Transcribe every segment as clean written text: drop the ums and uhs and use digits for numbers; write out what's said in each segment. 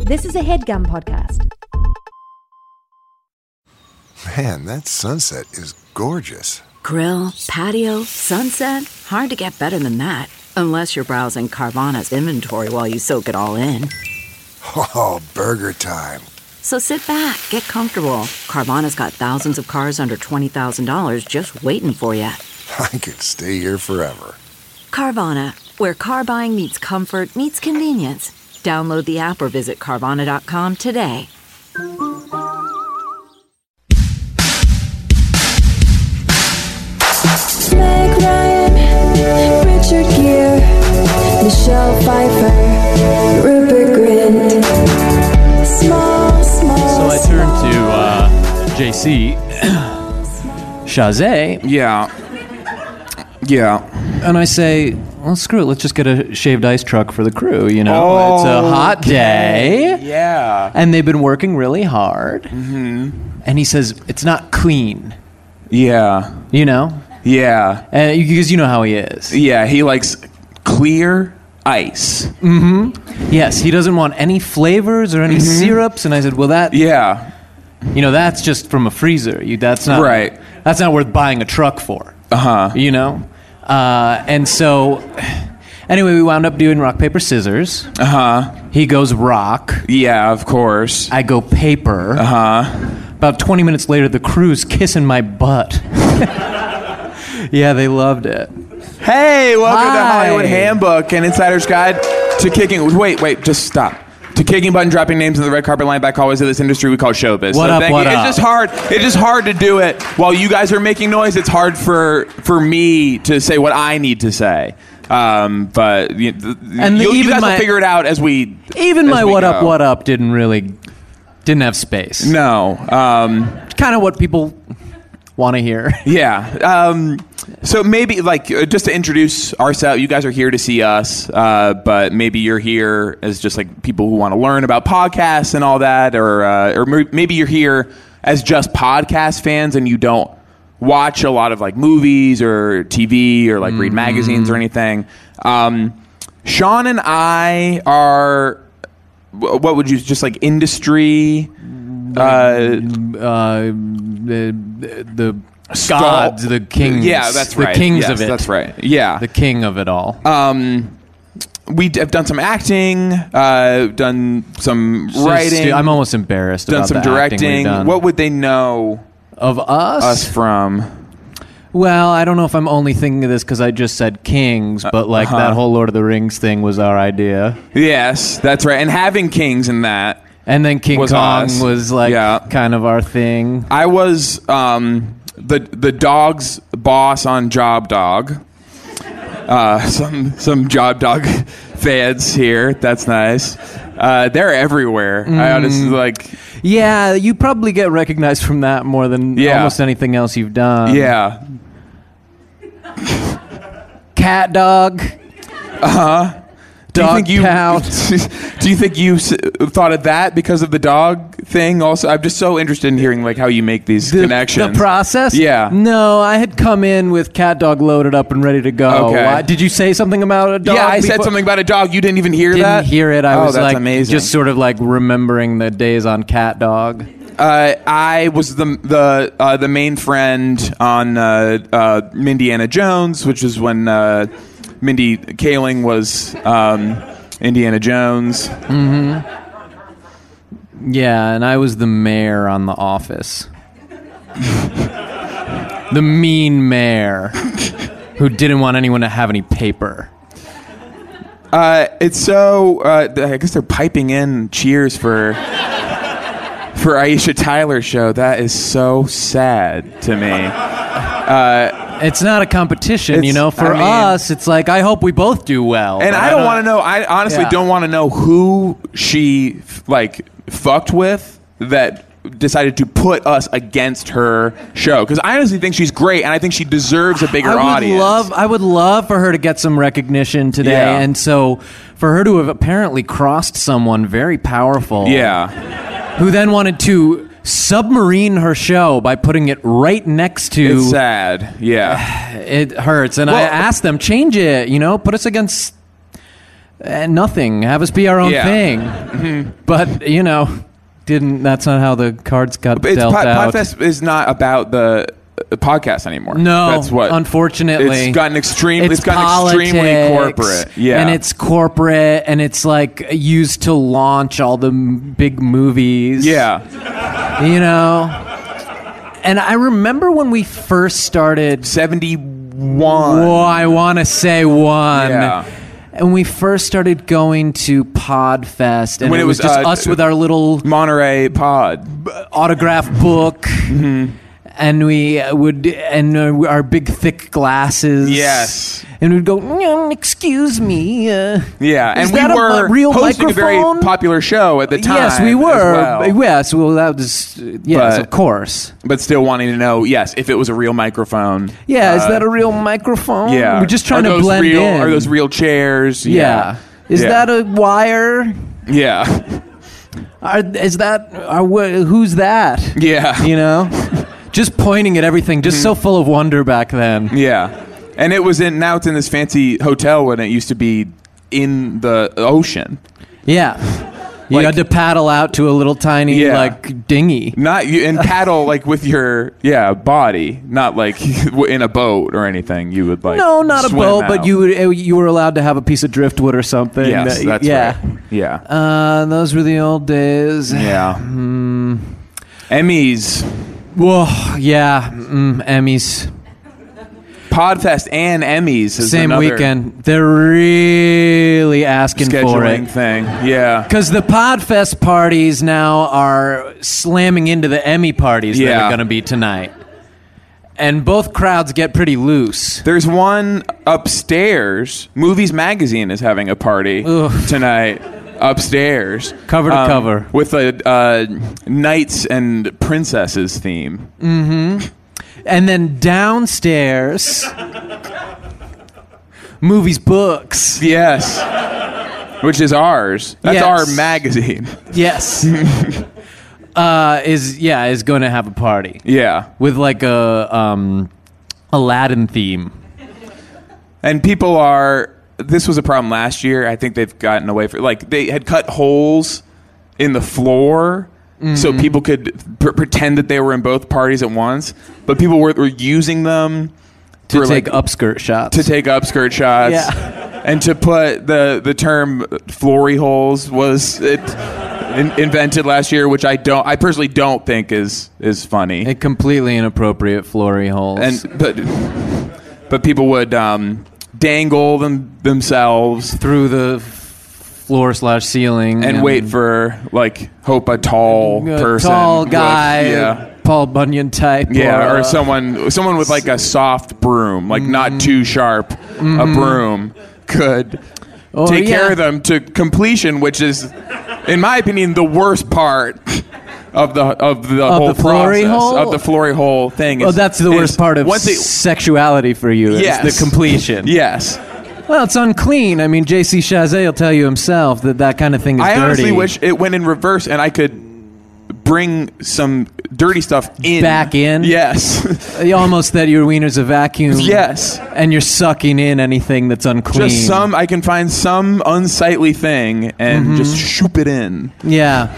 This is a HeadGum podcast. Man, that sunset is gorgeous. Grill, patio, sunset. Hard to get better than that. Unless you're browsing Carvana's inventory while you soak it all in. Oh, burger time. So sit back, get comfortable. Carvana's got thousands of cars under $20,000 just waiting for you. I could stay here forever. Carvana, where car buying meets comfort meets convenience. Download the app or visit Carvana.com today. Meg Ryan, Richard Gere, Michelle Pfeiffer, Rupert Grint. Small. So I turned to JC Chazé. Yeah. And I say, well, screw it. Let's just get a shaved ice truck for the crew. You know, it's a hot day. Yeah. And they've been working really hard. Mm-hmm. And he says, it's not clean. Yeah. You know? Yeah. Because you know how he is. Yeah, he likes clear ice. Mm-hmm. Yes, he doesn't want any flavors or any syrups. And I said, well, Yeah. You know, that's just from a freezer. That's not right. That's not worth buying a truck for. Uh-huh. You know? And so, anyway, we wound up doing rock, paper, scissors. Uh-huh. He goes rock. Yeah, of course. I go paper. Uh-huh. About 20 minutes later, the crew's kissing my butt. Yeah, they loved it. Hey, welcome to Hi. Hollywood Handbook and Insider's Guide to Kicking... Wait, just stop. To kicking button, dropping names in the red carpet line back hallways of this industry we call showbiz. What up? It's just hard to do it while you guys are making noise. It's hard for me to say what I need to say. But you guys will figure it out as we Even as my we what go. up didn't have space. No. Kind of what people want to hear. Yeah. So maybe, just to introduce ourselves, you guys are here to see us, but maybe you're here as just, people who want to learn about podcasts and all that, or maybe you're here as just podcast fans and you don't watch a lot of, movies or TV or, read magazines or anything. Sean and I are, what would you, just, industry... the gods, the kings. Yeah, that's right. The kings yes, of it. That's right. Yeah. The king of it all. We have done some acting, done some writing. I'm almost embarrassed done about some the acting we've directing. done. What would they know of us from? Well, I don't know if I'm only thinking of this because I just said kings, but that whole Lord of the Rings thing was our idea. Yes, that's right. And having kings in that. And then King Kong was kind of our thing. I was the dog's boss on Job Dog. Some Job Dog fans here. That's nice. They're everywhere. I honestly Yeah, you probably get recognized from that more than almost anything else you've done. Yeah. Cat Dog. Uh-huh. Do you think you thought of that because of the dog thing also? I'm just so interested in hearing how you make these connections. The process? Yeah. No, I had come in with Cat Dog loaded up and ready to go. Okay. Did you say something about a dog? Yeah, I said something about a dog. You didn't even hear that? Didn't hear it. I was that's amazing. Just sort of remembering the days on Cat Dog. I was the main friend on Mindiana Jones, which is when Mindy Kaling was Indiana Jones. Mm-hmm. Yeah, and I was the mayor on The Office. The mean mayor who didn't want anyone to have any paper. It's so... I guess they're piping in cheers for Aisha Tyler's show. That is so sad to me. It's not a competition, For us, it's I hope we both do well. And I don't want to know. I honestly don't want to know who she fucked with that decided to put us against her show, because I honestly think she's great and I think she deserves a bigger audience. I would love for her to get some recognition today, and so for her to have apparently crossed someone very powerful, who then wanted to submarine her show by putting it right next to... It's sad. Yeah. It hurts. And I asked them, change it, put us against nothing. Have us be our own thing. Mm-hmm. But, that's not how the cards got dealt out. Podfest is not about the podcast anymore. No, that's what. Unfortunately, it's gotten extremely corporate. Yeah, and it's corporate, and it's like used to launch all the big movies. Yeah, And I remember when we first started 71. Whoa, I want to say one. Yeah. And we first started going to Podfest, and when it was just us with our little Monterey Pod autograph book. Mm-hmm. And we would, our big thick glasses. Yes. And we'd go, excuse me. Yeah, and we were were real hosting microphone? a very popular show at the time. Yes, we were. Well. Yes, well, that was, of course. But still wanting to know, if it was a real microphone. Yeah, is that a real microphone? Yeah. We're just trying to blend in. Are those real chairs? Yeah. Is that a wire? Yeah. Who's that? Yeah. Just pointing at everything, just so full of wonder back then. Yeah. And now it's in this fancy hotel when it used to be in the ocean. Yeah. You had to paddle out to a little tiny dinghy. And paddle with your body, not in a boat or anything. You would No, not a boat, out. but you were allowed to have a piece of driftwood or something. Yes, that's right. Yeah. Those were the old days. Yeah. Emmys. Whoa, yeah, Emmys. Podfest and Emmys is same another weekend. They're really asking for it. Scheduling thing, yeah. Because the Podfest parties now are slamming into the Emmy parties that are going to be tonight. And both crowds get pretty loose. There's one upstairs. Movies Magazine is having a party tonight. Upstairs, cover to cover, with a knights and princesses theme. Mm-hmm. And then downstairs, Movies Books. Yes, which is ours. That's our magazine. Yes. is going to have a party. Yeah, with a Aladdin theme. And people are. This was a problem last year. I think they've gotten away from they had cut holes in the floor so people could pretend that they were in both parties at once. But people were using them to take upskirt shots. Yeah. And to put the term "flory holes" was invented last year, which I personally don't think is funny. A completely inappropriate flory holes. But people would dangle themselves through the floor/ceiling and wait for hope a tall person, tall guy, Paul Bunyan type, or someone with a soft broom, not too sharp, a broom could take care of them to completion, which is, in my opinion, the worst part of the whole process of the flory hole thing. That's the worst part of sexuality for you. Yes, is the completion. Yes. Well, it's unclean. I mean, J.C. Chazet will tell you himself that kind of thing is dirty. I honestly wish it went in reverse and I could bring some dirty stuff back in. Yes. Almost that your wiener's a vacuum. Yes. And you're sucking in anything that's unclean. Just I can find some unsightly thing and just shoop it in. Yeah.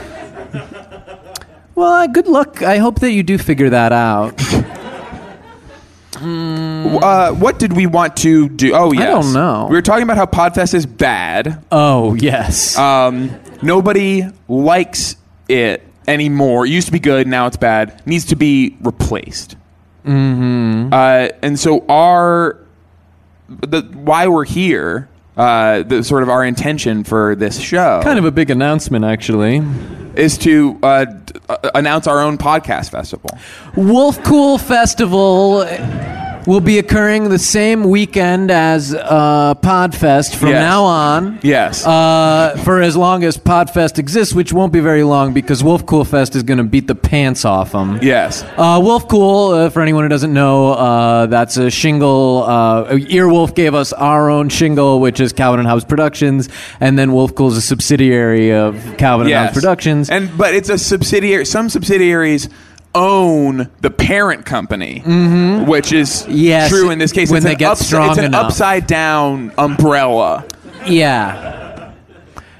Well, good luck. I hope that you do figure that out. What did we want to do? Oh, yes. I don't know. We were talking about how Podfest is bad. Oh, yes. Nobody likes it anymore. It used to be good, now it's bad. It needs to be replaced. Mm-hmm. And so why we're here, the sort of our intention for this show, kind of a big announcement, actually, is to announce our own podcast festival. Wolf Cool Festival will be occurring the same weekend as Podfest from now on. Yes. For as long as Podfest exists, which won't be very long because Wolf Cool Fest is going to beat the pants off them. Yes. Wolf Cool, for anyone who doesn't know, that's a shingle. Earwolf gave us our own shingle, which is Calvin and Hobbes Productions, and then Wolf Cool is a subsidiary of Calvin and Hobbes Productions. But it's a subsidiary. Some subsidiaries own the parent company, which is true in this case. When they get strong it's an enough. upside down umbrella. Yeah.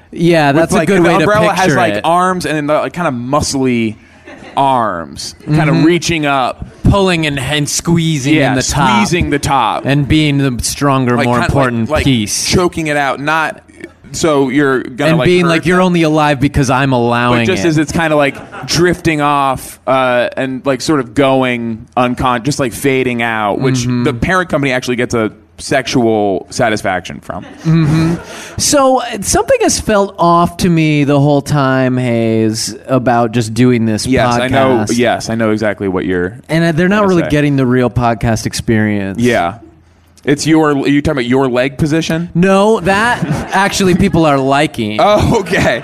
Yeah, that's a good way to picture it. The umbrella has like arms and then like kind of muscly arms, kind of reaching up, pulling and squeezing in the top, squeezing the top, and being the stronger, like, more important piece, choking it out, not. So you're gonna and being like you're only alive because I'm allowing it. But just as it's kind of like drifting off and like sort of going unconscious, just like fading out, which the parent company actually gets a sexual satisfaction from. So something has felt off to me the whole time, Hayes, about just doing this podcast. I know exactly what you're. And they're not really getting the real podcast experience. Yeah. Are you talking about your leg position? No, that actually people are liking. Oh, okay.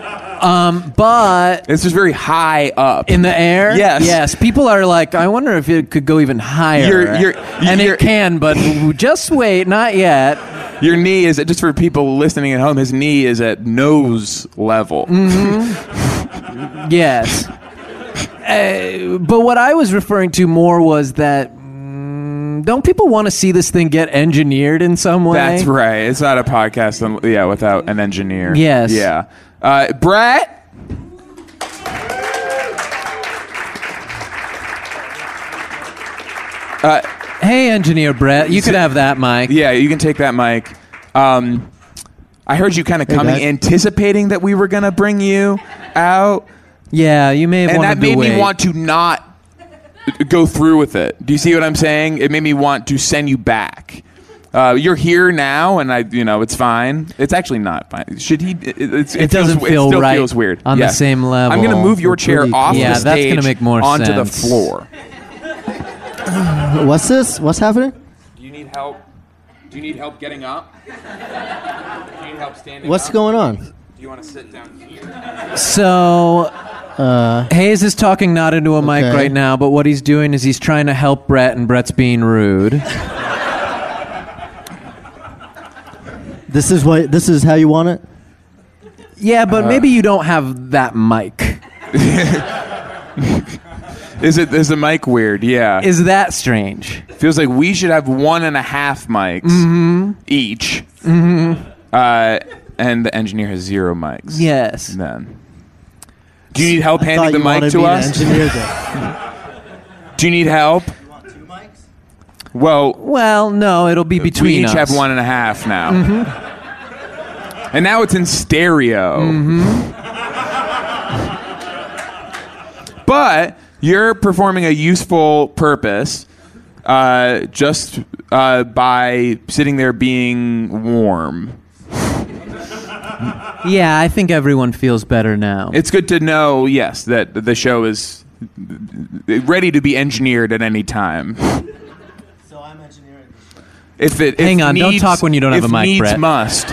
But it's just very high up in the air. Yes. People are like, I wonder if it could go even higher. It can, but just wait, not yet. Your knee is, just for people listening at home, his knee is at nose level. Yes. But what I was referring to more was that. Don't people want to see this thing get engineered in some way? That's right. It's not a podcast, without an engineer. Yes. Yeah. Brett? Hey, engineer Brett, you can have that mic. Yeah, you can take that mic. I heard you kind of coming, anticipating that we were going to bring you out. Yeah, you may have wanted to and that made me want to not go through with it. Do you see what I'm saying? It made me want to send you back. You're here now, and it's fine. It's actually not fine. Should he? It doesn't feel still right feels weird on the same level. I'm going to move your chair off the stage that's gonna make more onto sense. the floor. What's this? What's happening? Do you need help? Do you need help getting up? Do you need help standing What's up? going on? Do you want to sit down here? So, Hayes is talking not into a mic right now, but what he's doing is he's trying to help Brett, and Brett's being rude. This is how you want it? Yeah, but maybe you don't have that mic. Is the mic weird? Yeah. Is that strange? Feels like we should have 1.5 mics each. And the engineer has 0 mics. Yes. Then. Do you need help handing the mic to us? Do you need help? You want 2 mics? Well, no, it'll be between us. We each have 1.5 now. And now it's in stereo. But you're performing a useful purpose just by sitting there being warm. Yeah, I think everyone feels better now. It's good to know, yes, that the show is ready to be engineered at any time. So I'm engineering the show. Hang on, don't talk when you don't have a mic, Brett. If needs must.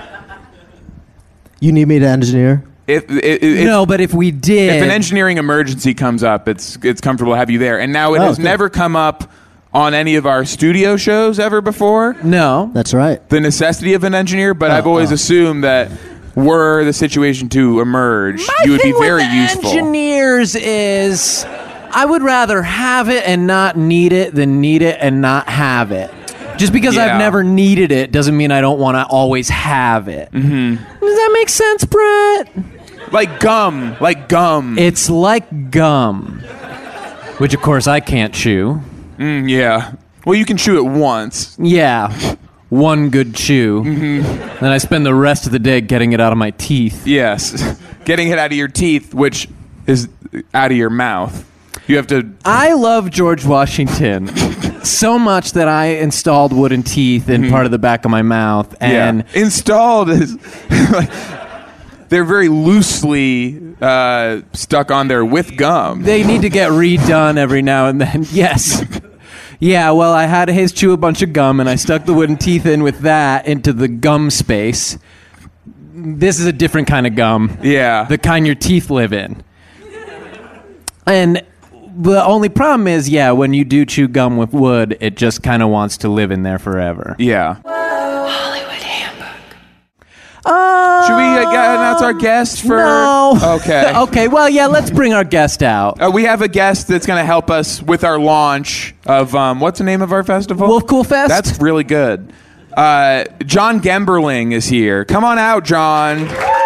You need me to engineer? No, but if we did... If an engineering emergency comes up, it's comfortable to have you there. And now it has never come up on any of our studio shows ever before. No. That's right. The necessity of an engineer, but I've always assumed that were the situation to emerge, you would be very useful. Engineers is... I would rather have it and not need it than need it and not have it. Just because I've never needed it doesn't mean I don't want to always have it. Does that make sense, Brett? Like gum. It's like gum. Which, of course, I can't chew. Yeah. Well, you can chew it once. Yeah. One good chew. Then I spend the rest of the day getting it out of my teeth. Yes. Getting it out of your teeth, which is out of your mouth. You have to... I love George Washington so much that I installed wooden teeth in part of the back of my mouth. And installed is... they're very loosely stuck on there with gum. They need to get redone every now and then. Yes. Yeah, well, I had Hayes chew a bunch of gum, and I stuck the wooden teeth in with that into the gum space. This is a different kind of gum. Yeah. The kind your teeth live in. And the only problem is, when you do chew gum with wood, it just kind of wants to live in there forever. Yeah. Hollywood Handbook. Should we announce our guest for... No. Okay. Okay, well, let's bring our guest out. We have a guest that's going to help us with our launch of... what's the name of our festival? Wolf Cool Fest? That's really good. John Gemberling is here. Come on out, John.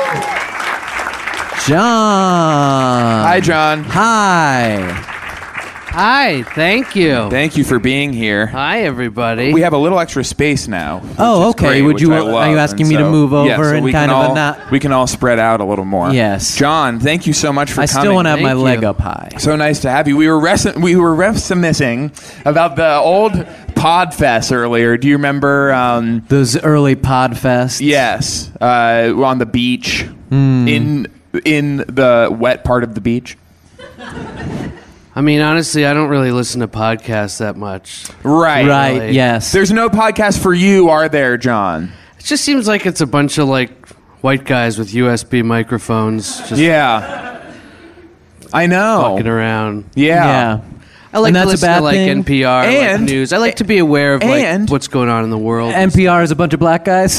John. Hi, John. Hi. Hi, thank you. Thank you for being here. Hi, everybody. We have a little extra space now. Oh, okay. Great, are you asking me to move over and kind of not? We can all spread out a little more. Yes. John, thank you so much for coming. I still want to have my Thank leg you. up high. So nice to have you. We were reminiscing about the old Podfest earlier. Do you remember? Those early Podfests. Yes, on the beach in the wet part of the beach. I mean, honestly, I don't really listen to podcasts that much. Right. Right, yes. There's no podcast for you, are there, John? It just seems like it's a bunch of, like, white guys with USB microphones just Yeah. I know. walking around. Yeah. I like And to that's a listen bad to, like, thing? NPR, And- like news. I like to be aware of, like, what's going on in the world. NPR is a bunch of black guys.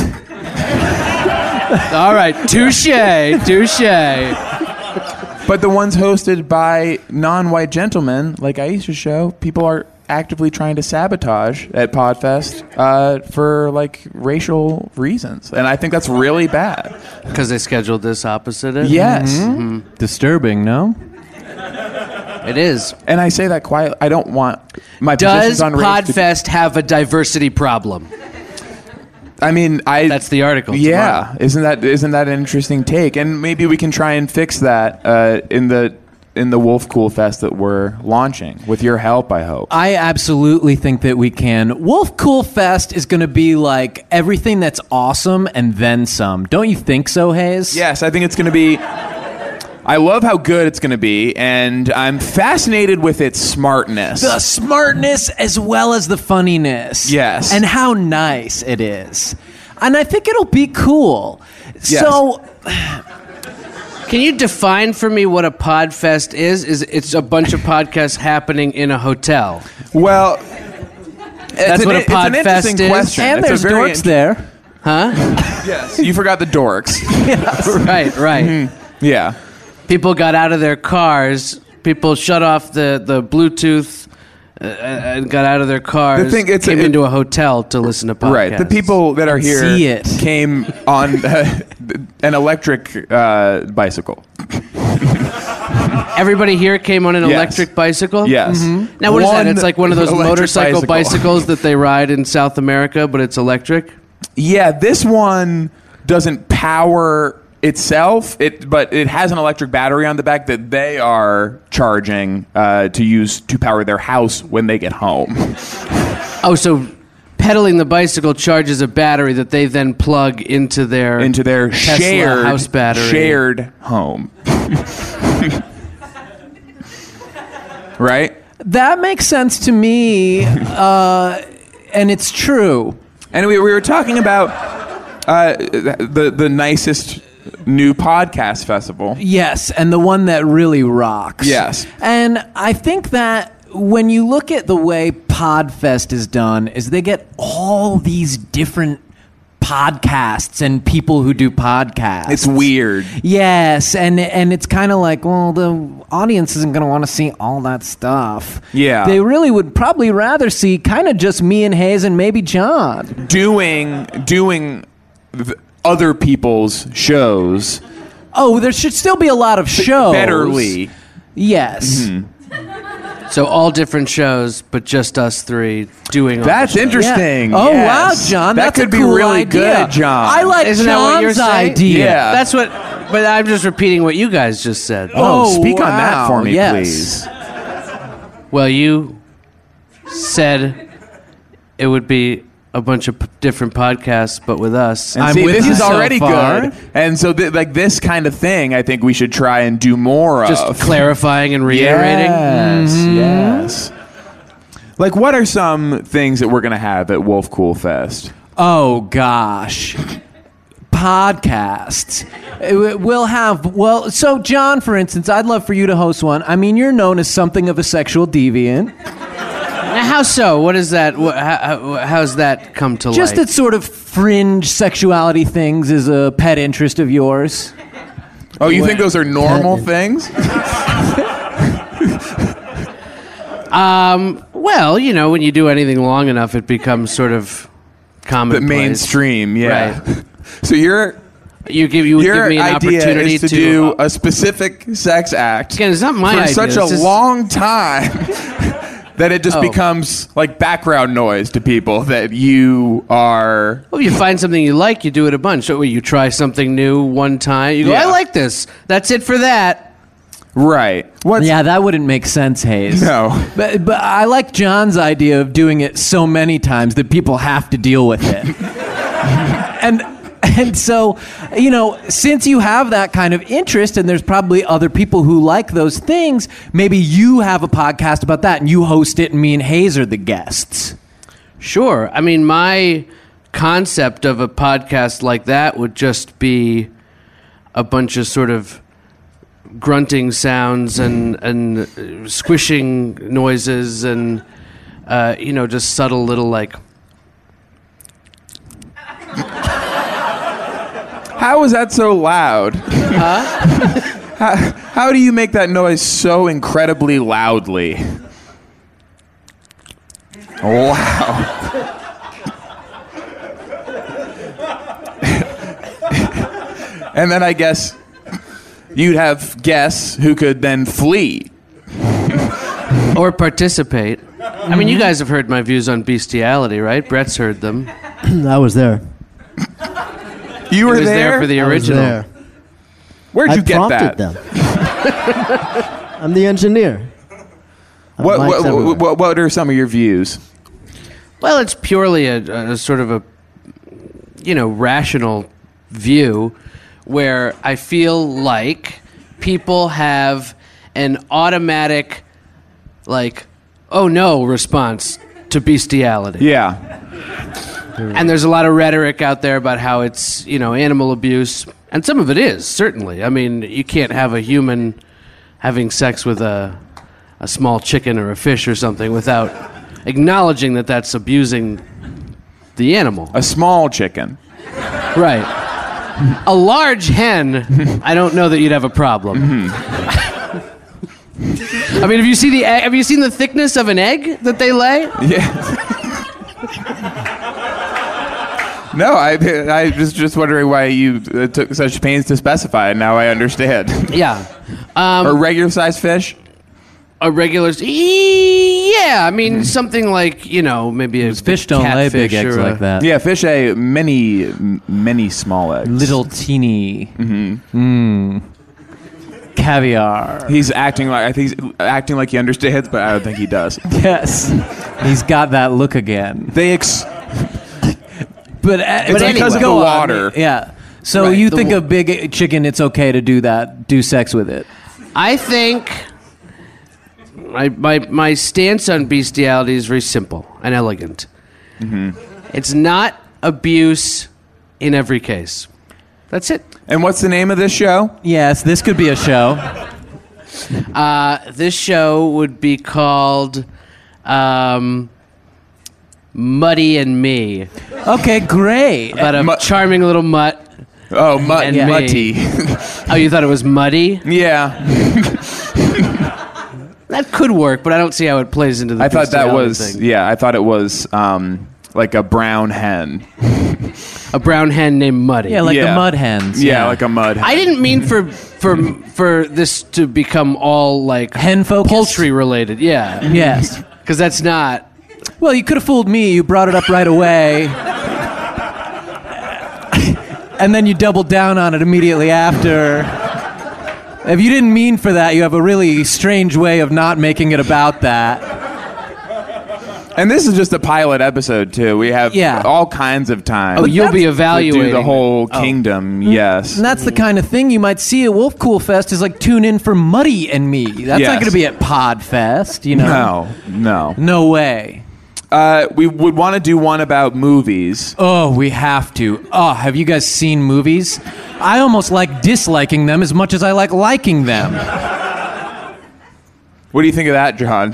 All right, touche. But the ones hosted by non-white gentlemen, like Aisha's show, people are actively trying to sabotage at Podfest for, like, racial reasons. And I think that's really bad. Because they scheduled this opposite it? Yes. Disturbing, no? It is. And I say that quietly. I don't want my positions Does on race to be- Podfest have a diversity problem? I mean, That's the article. Yeah, isn't that an interesting take? And maybe we can try and fix that in the Wolf Cool Fest that we're launching with your help, I hope. I absolutely think that we can. Wolf Cool Fest is going to be like everything that's awesome and then some. Don't you think so, Hayes? Yes, I think it's going to be. I love how good it's going to be, and I'm fascinated with its smartness. The smartness as well as the funniness. Yes. And how nice it is. And I think it'll be cool. Yes. So, Can you define for me what a Podfest is? It's a bunch of podcasts happening in a hotel. Well, That's what a it's an Podfest interesting is? question. and It's there's a very dorks there. Huh? Yes, you forgot the dorks. Right. Mm-hmm. Yeah. People got out of their cars. People shut off the Bluetooth and got out of their cars. The thing- came into a hotel to listen to podcasts. Right. The people that are here see it. came on an electric bicycle. Everybody here came on an Yes. electric bicycle? Yes. Now, what is that? It's like one of those electric motorcycle bicycle. bicycles that they ride in South America, but it's electric? Yeah, this one doesn't power itself, but it has an electric battery on the back that they are charging to power their house when they get home. Oh, so pedaling the bicycle charges a battery that they then plug into their Tesla house battery. shared home. Right? That makes sense to me, and it's true. And we were talking about the nicest new podcast festival. Yes, and the one that really rocks. Yes. And I think that when you look at the way Podfest is done, is they get all these different podcasts and people who do podcasts. It's weird. Yes, and it's kind of like, well, the audience isn't going to want to see all that stuff. Yeah. They really would probably rather see kind of just me and Hayes and maybe John. Doing other people's shows Oh, there should still be a lot of shows. betterly. Yes. Mm-hmm. So all different shows, but just us three doing all That's the shows. interesting. Yeah. Oh, Yes. wow, John. That That's could a be cool really idea. good, John. I like Isn't that what you're John's saying? idea. Yeah. That's what, but I'm just repeating what you guys just said. Oh, Oh, speak on that wow. for me, Yes. please. Well, you said it would be a bunch of different podcasts, but with us. And I'm see, with this you is so already far. good. And so, like this kind of thing, I think we should try and do more Just of. clarifying and reiterating. Yes, yes. Like, what are some things that we're going to have at Wolf Cool Fest? Oh, gosh. Podcasts. We'll have, well, so John, for instance, I'd love for you to host one. I mean, you're known as something of a sexual deviant. Now, how so? What is that? How's that come to Just light? that sort of fringe sexuality things is a pet interest of yours. Oh, you think those are normal things? Well, you know, when you do anything long enough, it becomes sort of The commonplace. mainstream, yeah. Right. So you're You would give me an idea opportunity is to do a specific sex act. Again, it's not my for idea. such a long time that it just Oh. becomes like background noise to people that you are. Well, you find something you like, you do it a bunch. So you try something new one time. You go, Yeah. I like this. That's it for that. Right. Yeah, that wouldn't make sense, Hayes. No. But I like John's idea of doing it so many times that people have to deal with it. And so, since you have that kind of interest, and there's probably other people who like those things, maybe you have a podcast about that, and you host it, and me and Hayes are the guests. Sure. I mean, my concept of a podcast like that would just be a bunch of sort of grunting sounds and squishing noises and, just subtle little like... How is that so loud? Huh? How do you make that noise so incredibly loudly? Wow. And then I guess you'd have guests who could then flee. Or participate. I mean, you guys have heard my views on bestiality, right? Brett's heard them. I was there. You were He was there for the I was original. there. Where'd you I get prompted that? them. I'm the engineer. What are some of your views? Well, it's purely a sort of a, rational view where I feel like people have an automatic, oh no response to bestiality. Yeah. And there's a lot of rhetoric out there about how it's, animal abuse. And some of it is, certainly. I mean, you can't have a human having sex with a small chicken or a fish or something without acknowledging that that's abusing the animal. A small chicken. Right. A large hen, I don't know that you'd have a problem. I mean, have you seen the egg? Have you seen the thickness of an egg that they lay? Yeah. No, I was just wondering why you took such pains to specify, and now I understand. Yeah. A regular sized fish? A regular... Yeah, I mean, something like, maybe a Fish don't lay big catfish eggs or like that. Yeah, fish lay many small eggs. Little teeny. Caviar. He's acting like he understands, but I don't think he does. Yes. He's got that look again. But It's anyway, because of the go on. water. Yeah. So Right, you the think a big chicken, it's okay to do that, do sex with it? I think my stance on bestiality is very simple and elegant. It's not abuse in every case. That's it. And what's the name of this show? Yes, this could be a show. This show would be called Muddy and Me. Okay, great. About a charming little mutt. Oh, And Mutty. Oh, you thought it was muddy? Yeah. That could work, but I don't see how it plays into the I thought that bestiality was, thing. I thought it was like a brown hen. A brown hen named Muddy. Yeah, like Yeah. the mud hens. Yeah, like a mud hen. I didn't mean for this to become all like Hen-focused? poultry related. Yeah. Yes. Because that's not. Well, you could have fooled me. You brought it up right away. And then you doubled down on it immediately after. If you didn't mean for that, you have a really strange way of not making it about that. And this is just a pilot episode, too. We have all kinds of time. Oh, you'll be to evaluating do the whole kingdom, yes. And that's the kind of thing you might see at Wolf Cool Fest is like tune in for Muddy and Me. That's Yes. not going to be at Podfest, No. No way. We would want to do one about movies. Oh, we have to. Oh, have you guys seen movies? I almost like disliking them as much as I like liking them. What do you think of that, John?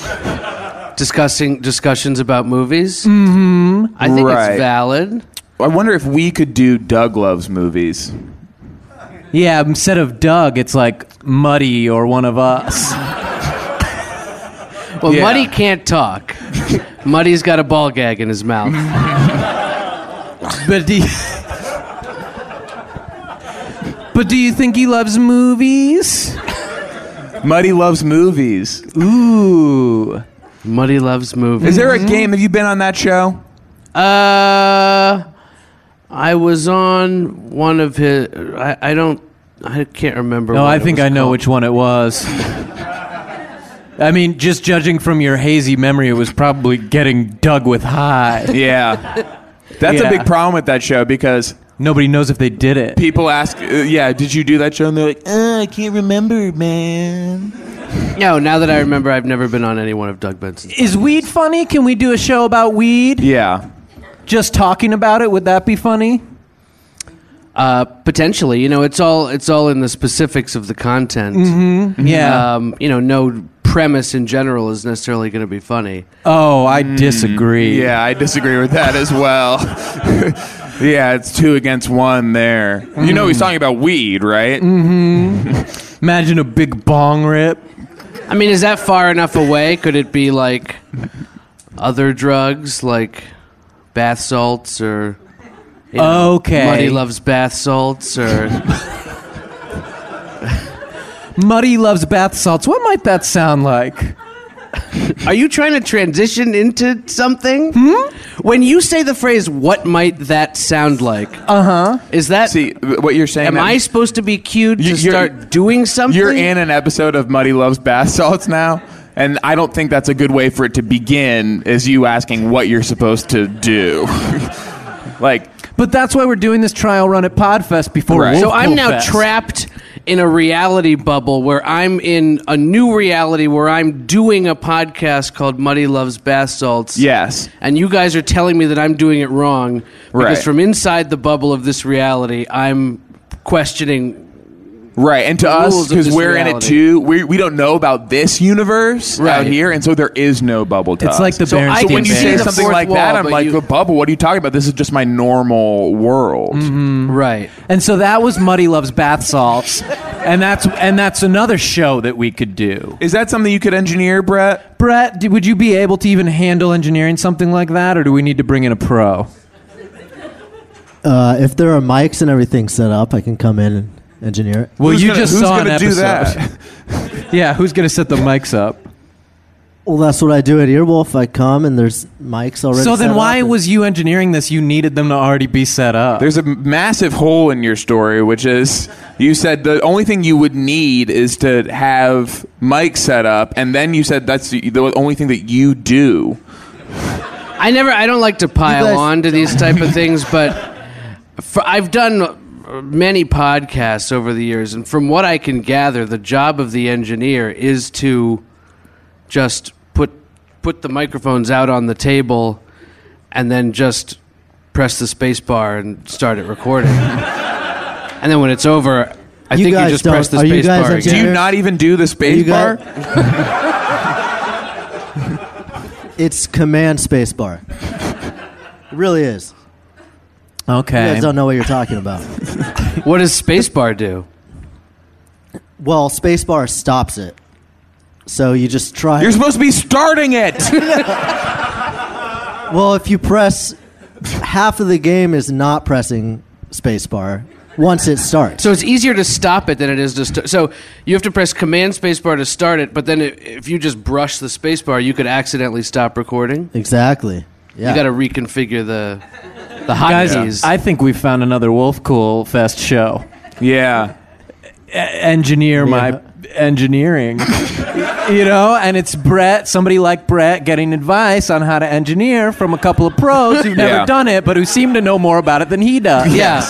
Discussions about movies. Mm-hmm. I think Right. it's valid. I wonder if we could do Doug Loves Movies. Yeah, instead of Doug, it's like Muddy or one of us. Well, Yeah. Muddy can't talk. Muddy's got a ball gag in his mouth. But But do you think he loves movies? Muddy loves movies. Ooh. Muddy loves movies. Is there a game? Have you been on that show? I was on one of his. I can't remember. No, I think I know which one it was. I mean, just judging from your hazy memory, it was probably Getting Dug with High. Yeah. That's a big problem with that show because nobody knows if they did it. People ask, did you do that show? And they're like, I can't remember, man. No, now that I remember, I've never been on any one of Doug Benson's. Is weed funny? Can we do a show about weed? Yeah. Just talking about it, would that be funny? Potentially. It's all in the specifics of the content. Mm-hmm. Yeah. No premise in general is necessarily going to be funny. Oh, I disagree. Yeah, I disagree with that as well. Yeah, it's 2 against 1 there. You know he's talking about weed, right? Mm-hmm. Imagine a big bong rip. I mean, is that far enough away? Could it be like other drugs, like bath salts or... okay. Muddy loves bath salts or... Muddy loves bath salts. What might that sound like? Are you trying to transition into something? When you say the phrase, what might that sound like? Is that... See, what you're saying... Am I supposed to be cued to start doing something? You're in an episode of Muddy Loves Bath Salts now, and I don't think that's a good way for it to begin, is you asking what you're supposed to do. But that's why we're doing this trial run at Podfest before Right. Wolf So I'm Cool now Fest. trapped in a reality bubble where I'm in a new reality where I'm doing a podcast called Muddy Loves Bath Salts. Yes. And you guys are telling me that I'm doing it wrong because Right. from inside the bubble of this reality, I'm questioning. Right, and to The us, rules of because this we're in it reality. too, we don't know about this universe out Right. here, and so there is no bubble to It's us. like the So I Berenstain can when you see say the something fourth like that, wall, I'm but like, you- a bubble? What are you talking about? This is just my normal world. Right. And so that was Muddy Loves Bath Salts, and that's another show that we could do. Is that something you could engineer, Brett? Brett, would you be able to even handle engineering something like that, or do we need to bring in a pro? If there are mics and everything set up, I can come in and engineer it. Well, Who's you gonna- just who's saw an gonna do episode. that? Yeah, who's going to set the mics up? Well, that's what I do at Earwolf. I come and there's mics already. So then set why up and- was you engineering this? You needed them to already be set up. There's a massive hole in your story, which is you said the only thing you would need is to have mics set up, and then you said that's the only thing that you do. I don't like to pile guys- on to these type of things, but I've done many podcasts over the years, and from what I can gather, the job of the engineer is to just put the microphones out on the table and then just press the space bar and start it recording. And then when it's over, I think you guys just press the don't- are you space guys bar engineers? Do again. you not even do the space you bar? It's command space bar. It really is. You Okay. guys don't know what you're talking about. What does space bar do? Well, space bar stops it. So you just try. You're supposed to be starting it. Well, if you press, half of the game is not pressing spacebar once it starts. So it's easier to stop it than it is to start. So you have to press Command Spacebar to start it, but then if you just brush the spacebar, you could accidentally stop recording. Exactly. Yeah. You got to reconfigure the Guys, hotkeys. I think we found another Wolf Cool Fest show. Yeah. Engineer my engineering. And it's Brett, somebody like Brett, getting advice on how to engineer from a couple of pros who've never Yeah. done it, but who seem to know more about it than he does. Yeah.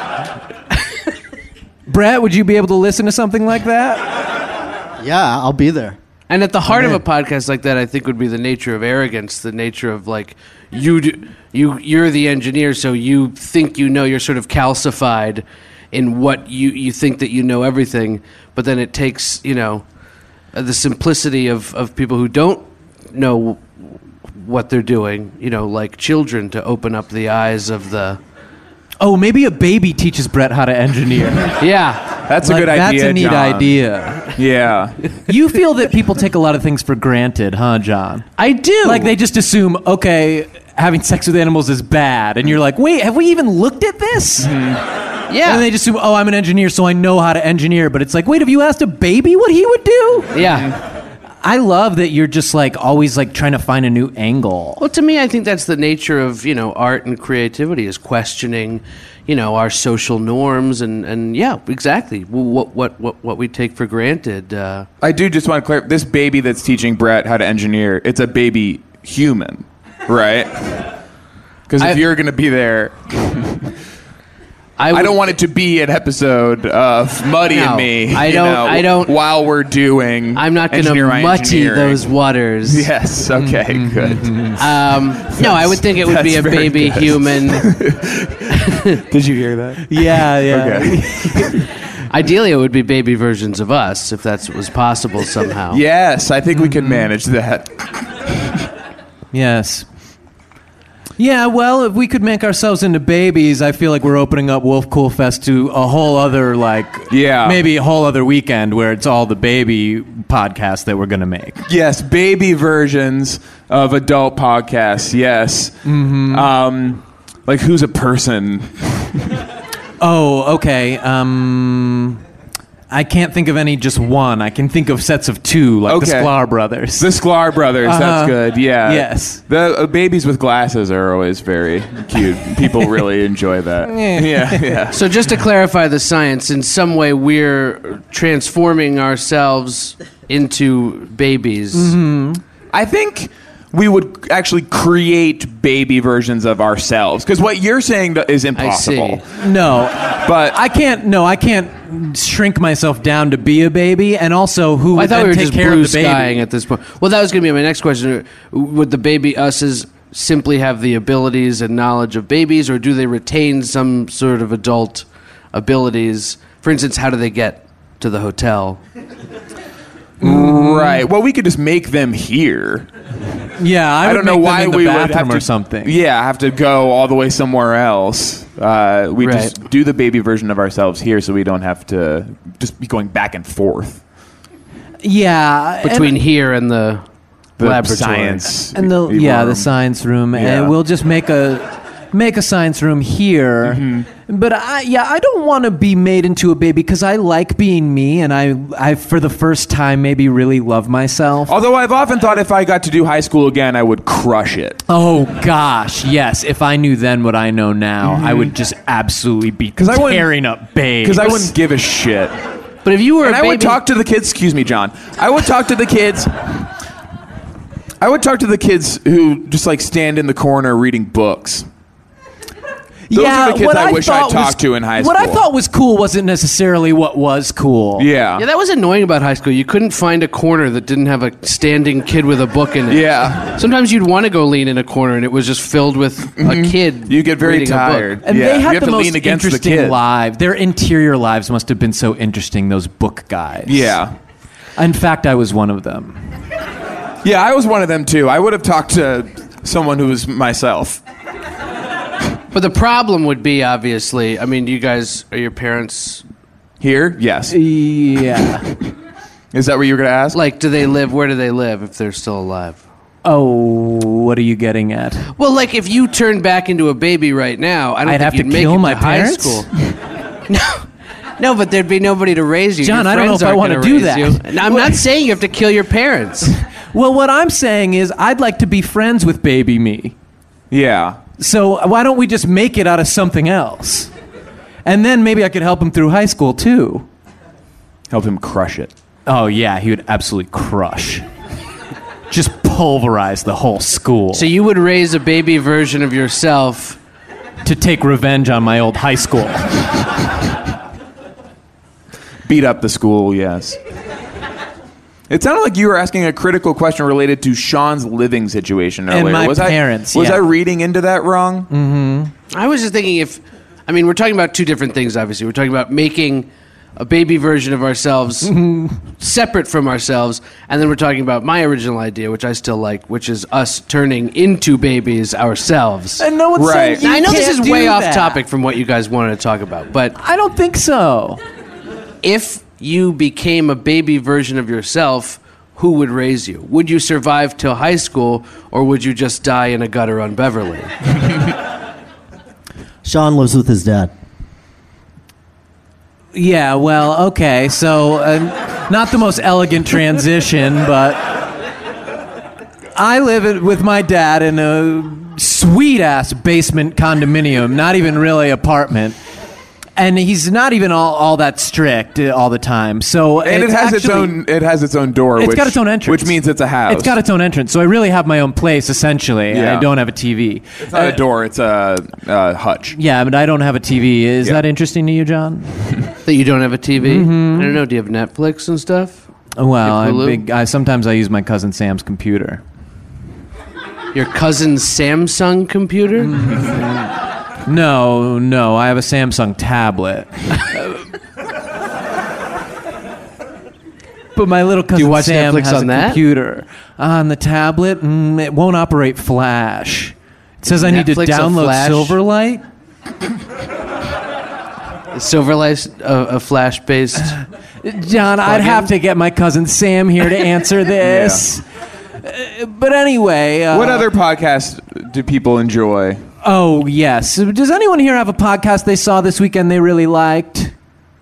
Brett, would you be able to listen to something like that? Yeah, I'll be there. And at the heart of in. a podcast like that, I think would be the nature of arrogance, the nature of like you're the engineer, so you think you know, you're sort of calcified in what you think that you know everything, but then it takes the simplicity of people who don't know what they're doing, like children, to open up the eyes of the. Oh, maybe a baby teaches Brett how to engineer. Yeah. That's a good idea. That's a neat John. idea. Yeah. You feel that people take a lot of things for granted, huh, John? I do. Like they just assume, okay, having sex with animals is bad, and you're like, wait, have we even looked at this? Yeah. And they just assume, oh, I'm an engineer, so I know how to engineer. But it's like, wait, have you asked a baby what he would do? Yeah. I love that you're just like always like trying to find a new angle. Well, to me, I think that's the nature of, art and creativity, is questioning, our social norms and yeah, exactly. What we take for granted. I do just want to clarify, this baby that's teaching Brett how to engineer, it's a baby human, right? Because if you're going to be there... I don't want it to be an episode of Muddy and me. I don't. While we're doing, I'm not going to muddy those waters. Yes. Okay. Good. No, I would think it would be a baby human. Did you hear that? Yeah. Okay. Ideally, it would be baby versions of us, if that was possible somehow. Yes, I think we can manage that. Yes. Yeah, well, if we could make ourselves into babies, I feel like we're opening up Wolf Cool Fest to a whole other, maybe a whole other weekend where it's all the baby podcasts that we're going to make. Yes, baby versions of adult podcasts, yes. Mm-hmm. Like Who's a Person? Oh, okay. I can't think of any just one. I can think of sets of two, like the Sklar Brothers. The Sklar Brothers, that's good, yeah. Yes. The babies with glasses are always very cute. People really enjoy that. Yeah. So just to clarify the science, in some way we're transforming ourselves into babies. Mm-hmm. I think we would actually create baby versions of ourselves. Because what you're saying is impossible. I see. No. But I can't shrink myself down to be a baby, and also who would then take care of the baby? I thought we were just blue skying at this point. Well, that was going to be my next question. Would the baby us's simply have the abilities and knowledge of babies, or do they retain some sort of adult abilities? For instance, how do they get to the hotel? Right. Well, we could just make them here. Yeah, I don't know why we would have to, or something. Yeah, have to go all the way somewhere else. We just do the baby version of ourselves here, so we don't have to just be going back and forth. Yeah, between here and the laboratory, science and the science room, and we'll just make a science room here. Mm-hmm. But I don't want to be made into a baby because I like being me, and I for the first time maybe really love myself. Although I've often thought if I got to do high school again, I would crush it. Oh gosh, yes. If I knew then what I know now, I would just absolutely be tearing up babes. Because I wouldn't give a shit. But if you were I would talk to the kids. Excuse me, John. I would talk to the kids. I would talk to the kids who just stand in the corner reading books. Those are the kids I wish I talked to in high school. What I thought was cool wasn't necessarily what was cool. Yeah, that was annoying about high school. You couldn't find a corner that didn't have a standing kid with a book in it. Yeah. Sometimes you'd want to go lean in a corner and it was just filled with a kid. You get very tired. And they had the most interesting lives. Their interior lives must have been so interesting, those book guys. Yeah. In fact, I was one of them. Yeah, I was one of them too. I would have talked to someone who was myself. But the problem would be, obviously, I mean, are your parents here? Yes. Yeah. Is that what you were going to ask? Where do they live if they're still alive? Oh, what are you getting at? Well, if you turned back into a baby right now, I'd have to kill my parents? High school. No, but there'd be nobody to raise you. John, I don't know if I want to do that. I'm not saying you have to kill your parents. Well, what I'm saying is I'd like to be friends with baby me. Yeah. So why don't we just make it out of something else? And then maybe I could help him through high school, too. Help him crush it. Oh, yeah, he would absolutely crush. Just pulverize the whole school. So you would raise a baby version of yourself to take revenge on my old high school. Beat up the school, yes. It sounded like you were asking a critical question related to Sean's living situation earlier. And my parents, Was I reading into that wrong? Mm-hmm. I was just thinking we're talking about two different things, obviously. We're talking about making a baby version of ourselves separate from ourselves, and then we're talking about my original idea, which I still like, which is us turning into babies ourselves. And no one's saying you I know this can't is way do off that. topic from what you guys wanted to talk about, but I don't think so. If you became a baby version of yourself, who would raise you? Would you survive till high school, or would you just die in a gutter on Beverly? Sean lives with his dad. Yeah, well, okay. So, not the most elegant transition, but I live with my dad in a sweet-ass basement condominium, not even really apartment. And he's not even all that strict all the time. So and it has its own door. It's got its own entrance, which means it's a house. It's got its own entrance. So I really have my own place essentially. Yeah. And I don't have a TV. It's not a door. It's a hutch. Yeah, but I don't have a TV. Is that interesting to you, John? That you don't have a TV? I don't know. Do you have Netflix and stuff? Well, sometimes I use my cousin Sam's computer. Your cousin's Samsung computer? No, I have a Samsung tablet. But my little cousin watch Sam Netflix has on a that? computer. On the tablet, it won't operate Flash. It says I need to Netflix a download Flash? Silverlight. Silverlight's a Flash-based... John, I'd have to get my cousin Sam here to answer this. But anyway... what other podcasts do people enjoy? Oh, yes. Does anyone here have a podcast they saw this weekend they really liked?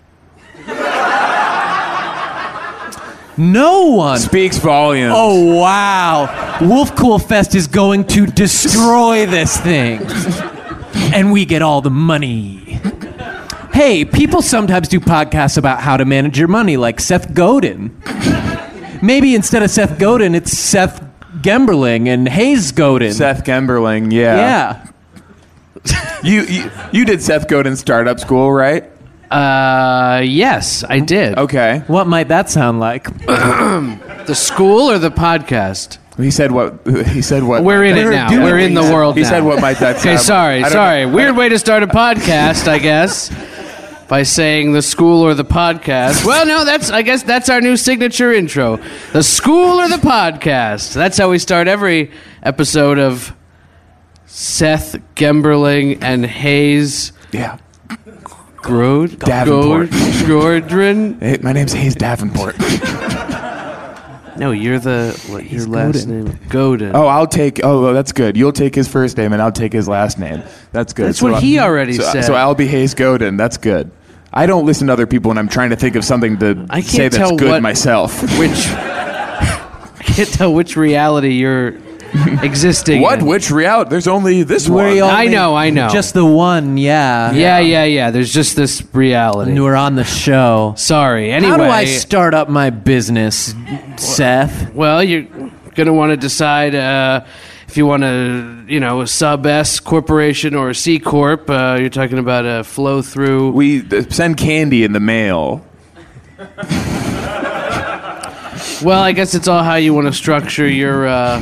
No one. Speaks volumes. Oh, wow. Wolf Cool Fest is going to destroy this thing. And we get all the money. Hey, people sometimes do podcasts about how to manage your money, like Seth Godin. Maybe instead of Seth Godin, it's Seth Gemberling and Hayes Godin. Seth Gemberling, yeah. Yeah. You did Seth Godin Startup School, right? Yes, I did. Okay. What might that sound like? The school or the podcast? He said what? We're in it now. We're in the world now. He said what might that sound Okay, sorry. Weird way to start a podcast, I guess. By saying the school or the podcast. Well, no, I guess that's our new signature intro. The school or the podcast. That's how we start every episode of Seth Gemberling and Hayes. Yeah. Davenport. Gordron. Hey, my name's Hayes Davenport. No, your last name. Godin. Oh, that's good. You'll take his first name and I'll take his last name. That's good. That's what he already said. So I'll be Hayes Godin. That's good. I don't listen to other people when I'm trying to think of something to say that's good myself. I can't tell which reality you're existing in. Which reality? There's only this one. I know. Just the one, yeah. Yeah. There's just this reality. And we're on the show. Sorry. Anyway. How do I start up my business, Seth? Well, you're going to want to decide if you want to, a sub S corporation or a C corp. You're talking about a flow through. We send candy in the mail. Well, I guess it's all how you want to structure your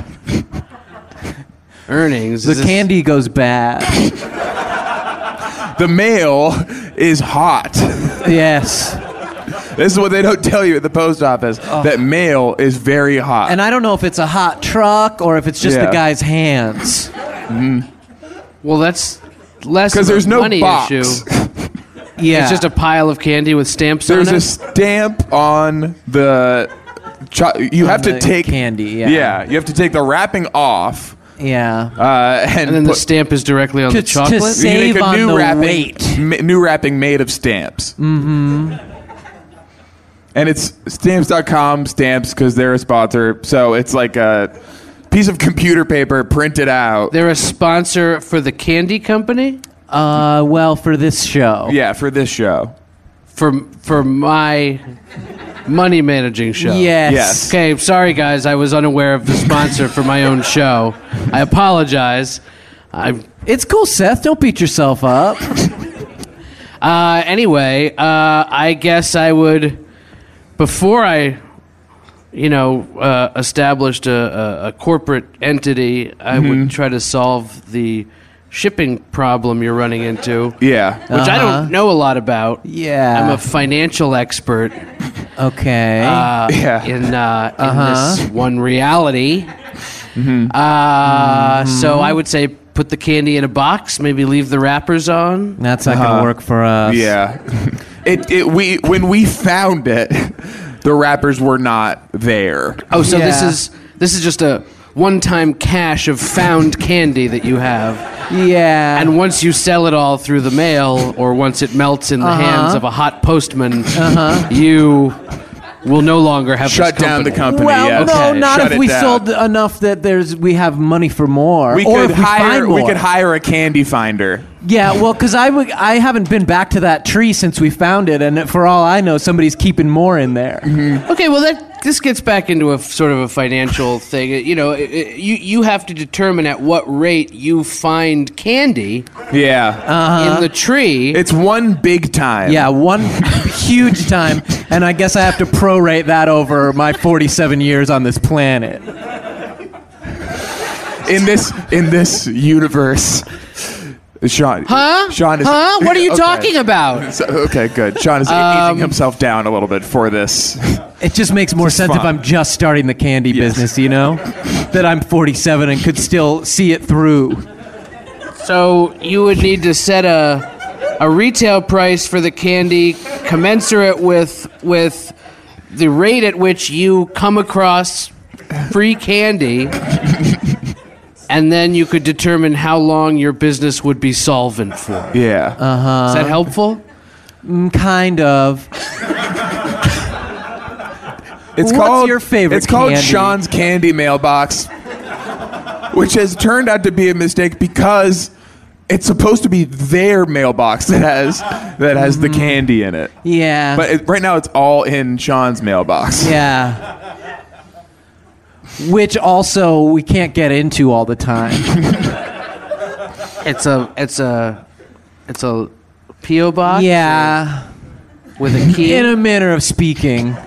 earnings. The candy goes bad. The mail is hot. Yes. This is what they don't tell you at the post office. That mail is very hot. And I don't know if it's a hot truck or if it's just the guy's hands. Well, that's less of because there's a no money box. issue. Yeah. It's just a pile of candy with stamps There's on it. a stamp on the. You have to take candy. Yeah, you have to take the wrapping off. Yeah. And then the stamp is directly on the chocolate. To save you make a on new the wrapping, weight. New wrapping made of stamps. Mm-hmm. And it's stamps.com stamps because they're a sponsor. So it's like a piece of computer paper printed out. They're a sponsor for the candy company? Well, for this show. Yeah, for this show. For my money managing show. Yes. Okay, sorry guys, I was unaware of the sponsor for my own show. I apologize. It's cool, Seth. Don't beat yourself up. Anyway, I guess I would, before I, established a corporate entity, I would try to solve the shipping problem you're running into. Yeah. Which I don't know a lot about. Yeah. I'm a financial expert. Okay. In this one reality. So I would say put the candy in a box, maybe leave the wrappers on. That's not going to work for us. Yeah. When we found it, the wrappers were not there. Oh, so this is just a one-time cache of found candy that you have. Yeah. And once you sell it all through the mail, or once it melts in the hands of a hot postman, you will no longer have shut down the company. Well, yes. no, Okay. not Shut if it we down. sold enough that we have money for more. We or could if we find hire. more. We could hire a candy finder. Yeah, well, because I haven't been back to that tree since we found it, and for all I know, somebody's keeping more in there. Mm-hmm. Okay, well, this gets back into a sort of a financial thing. You know, you have to determine at what rate you find candy Yeah. in the tree. It's one big time. Yeah, one huge time, and I guess I have to prorate that over my 47 years on this planet. In this universe. Sean. Huh? Sean is. Huh? What are you okay. talking about? So, okay, good. Sean is aging himself down a little bit for this. It just makes more sense if fun. I'm just starting the candy business, you know? That I'm 47 and could still see it through. So you would need to set a retail price for the candy commensurate with the rate at which you come across free candy, and then you could determine how long your business would be solvent for. Yeah. Is that helpful? Kind of. It's What's called your favorite It's called candy? Sean's Candy Mailbox, which has turned out to be a mistake because it's supposed to be their mailbox that has the candy in it. Yeah. But right now it's all in Sean's mailbox. Yeah. Which also we can't get into all the time. It's a P.O. box. Yeah. With a key. In a manner of speaking.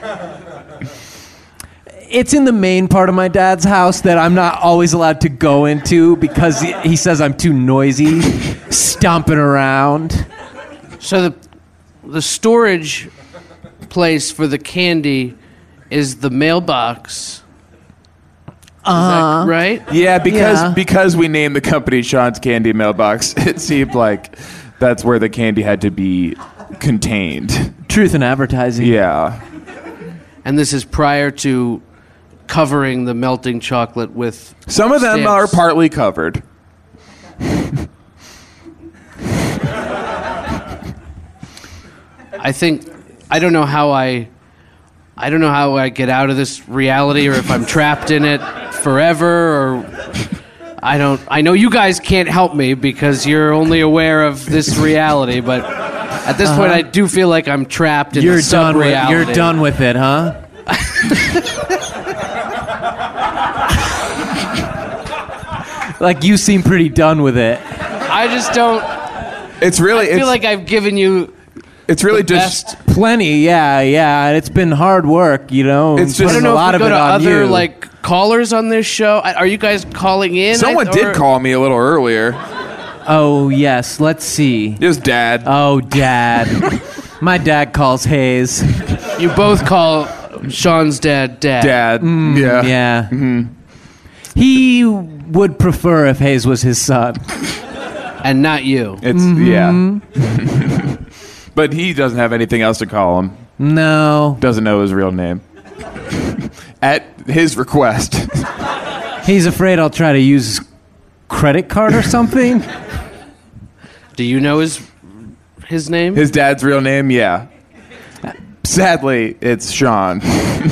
It's in the main part of my dad's house that I'm not always allowed to go into because he says I'm too noisy, stomping around. So the storage place for the candy is the mailbox. Is that right? Yeah, because we named the company Sean's Candy Mailbox, it seemed like that's where the candy had to be contained. Truth in advertising. Yeah. And this is prior to covering the melting chocolate with Some of them stamps. are partly covered. I don't know how I get out of this reality, or if I'm trapped in it forever, or I know you guys can't help me because you're only aware of this reality, but at this point I do feel like I'm trapped in the sub-reality. You're done with it, huh? Like you seem pretty done with it. I just don't. It's really. I feel like I've given you. It's really the just. best. Plenty, yeah. It's been hard work, you know. It's just- I don't know a lot if we of go it to on other you. like callers on this show. Are you guys calling in? Someone did call me a little earlier. Oh yes, let's see. It was Dad. Oh, Dad. My dad calls Hayes. You both call Sean's dad. Dad. Yeah. Yeah. Mm-hmm. He would prefer if Hayes was his son. And not you. It's yeah. But he doesn't have anything else to call him. No. Doesn't know his real name. At his request. He's afraid I'll try to use his credit card or something. Do you know his name? His dad's real name, yeah. Sadly, it's Sean.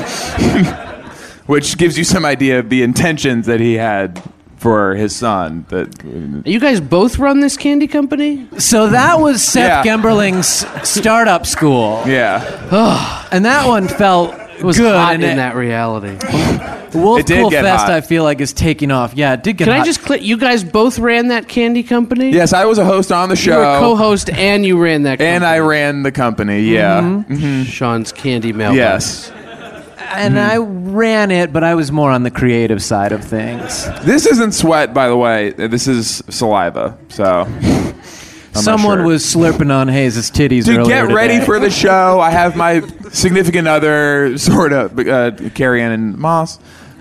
Which gives you some idea of the intentions that he had for his son. You guys both run this candy company? So that was Seth Yeah. Gemberling's startup school. Yeah. And that one felt It was good. hot and in that reality. Wolf It did Cool get Fest, hot. I feel like, is taking off. Yeah, it did get Can hot. I just click? You guys both ran that candy company? Yes, I was a host on the You were a show. co-host and you ran that company. And I ran the company, yeah. Mm-hmm. Sean's Candy Mailbox. Yes. And I ran it, but I was more on the creative side of things. This isn't sweat, by the way. This is saliva, so... I'm not Someone sure. was slurping on Hayes' titties To earlier get ready today. for the show, I have my significant other, sort of, Carrie Ann Moss,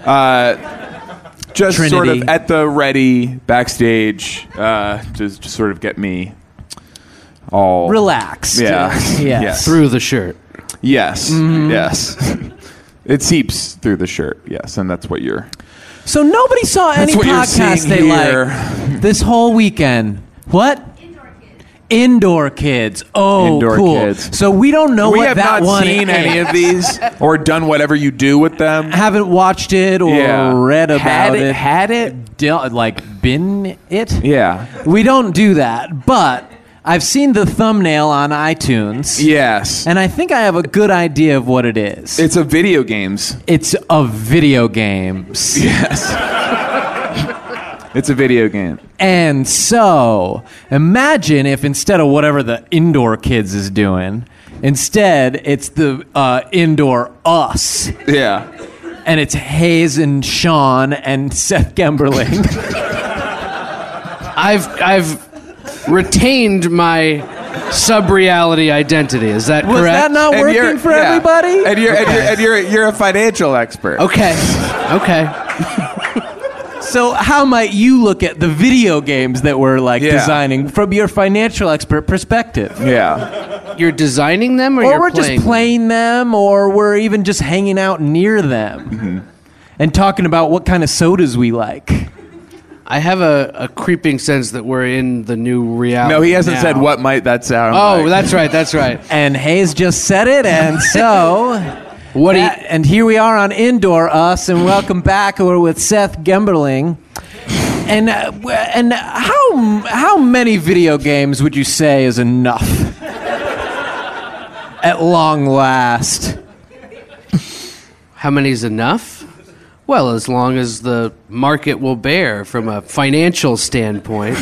just Trinity. sort of at the ready backstage, to sort of get me all relaxed. Yeah. Yes. Through the shirt. Yes. Yes. It seeps through the shirt. Yes, and that's what you're. So nobody saw any podcast they like this whole weekend. What? Indoor Kids. Oh, Indoor cool. Kids. So we don't know what that one is. We have not seen any of these or done whatever you do with them. Haven't watched it or read about it. Had it? Been it? Yeah. We don't do that, but I've seen the thumbnail on iTunes. Yes. And I think I have a good idea of what it is. It's a video games. It's a video games. Yes. It's a video game. And so, imagine if instead of whatever the Indoor Kids is doing, instead it's the Indoor Us. Yeah. And it's Hayes and Sean and Seth Gemberling. I've retained my sub-reality identity. Is that correct? Was that not working for everybody? And you're a financial expert. Okay. So how might you look at the video games that we're designing from your financial expert perspective? Yeah. You're designing them, or we're you're playing just playing them, or we're even just hanging out near them and talking about what kind of sodas we like. I have a creeping sense that we're in the new reality. No, he hasn't said what might that sound like. Oh, that's right. And Hayes just said it, and so... and here we are on Indoor Us, and welcome back. We're with Seth Gemberling. And how many video games would you say is enough? At long last. How many is enough? Well, as long as the market will bear from a financial standpoint.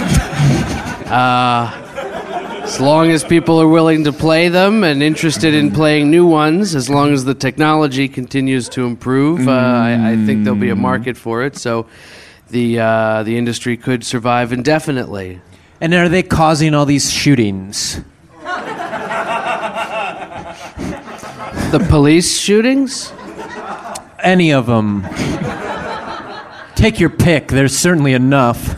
As long as people are willing to play them and interested in playing new ones, as long as the technology continues to improve, I think there'll be a market for it. So the industry could survive indefinitely. And are they causing all these shootings? The police shootings? Any of them. Take your pick. There's certainly enough.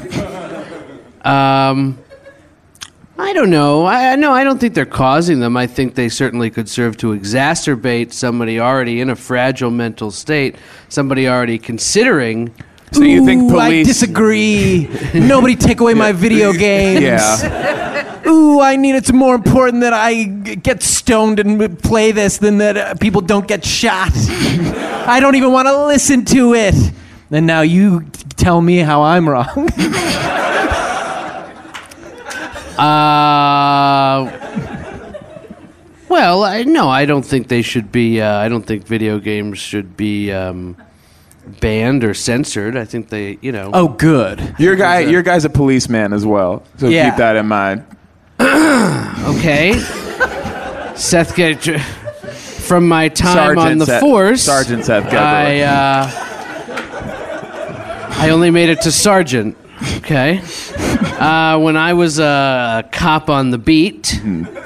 I don't know. I don't think they're causing them. I think they certainly could serve to exacerbate somebody already in a fragile mental state, somebody already considering. So you think police... I disagree. Nobody take away my video games. Yeah. Ooh, it's more important that I get stoned and play this than that people don't get shot. I don't even want to listen to it. And now you tell me how I'm wrong. Well, I don't think they should be. I don't think video games should be banned or censored. I think they, Oh, good. Your guy's a policeman as well, so keep that in mind. Okay. Seth, from my time on the force, Sergeant Seth Gemberling. I only made it to sergeant. Okay. When I was a cop on the beat,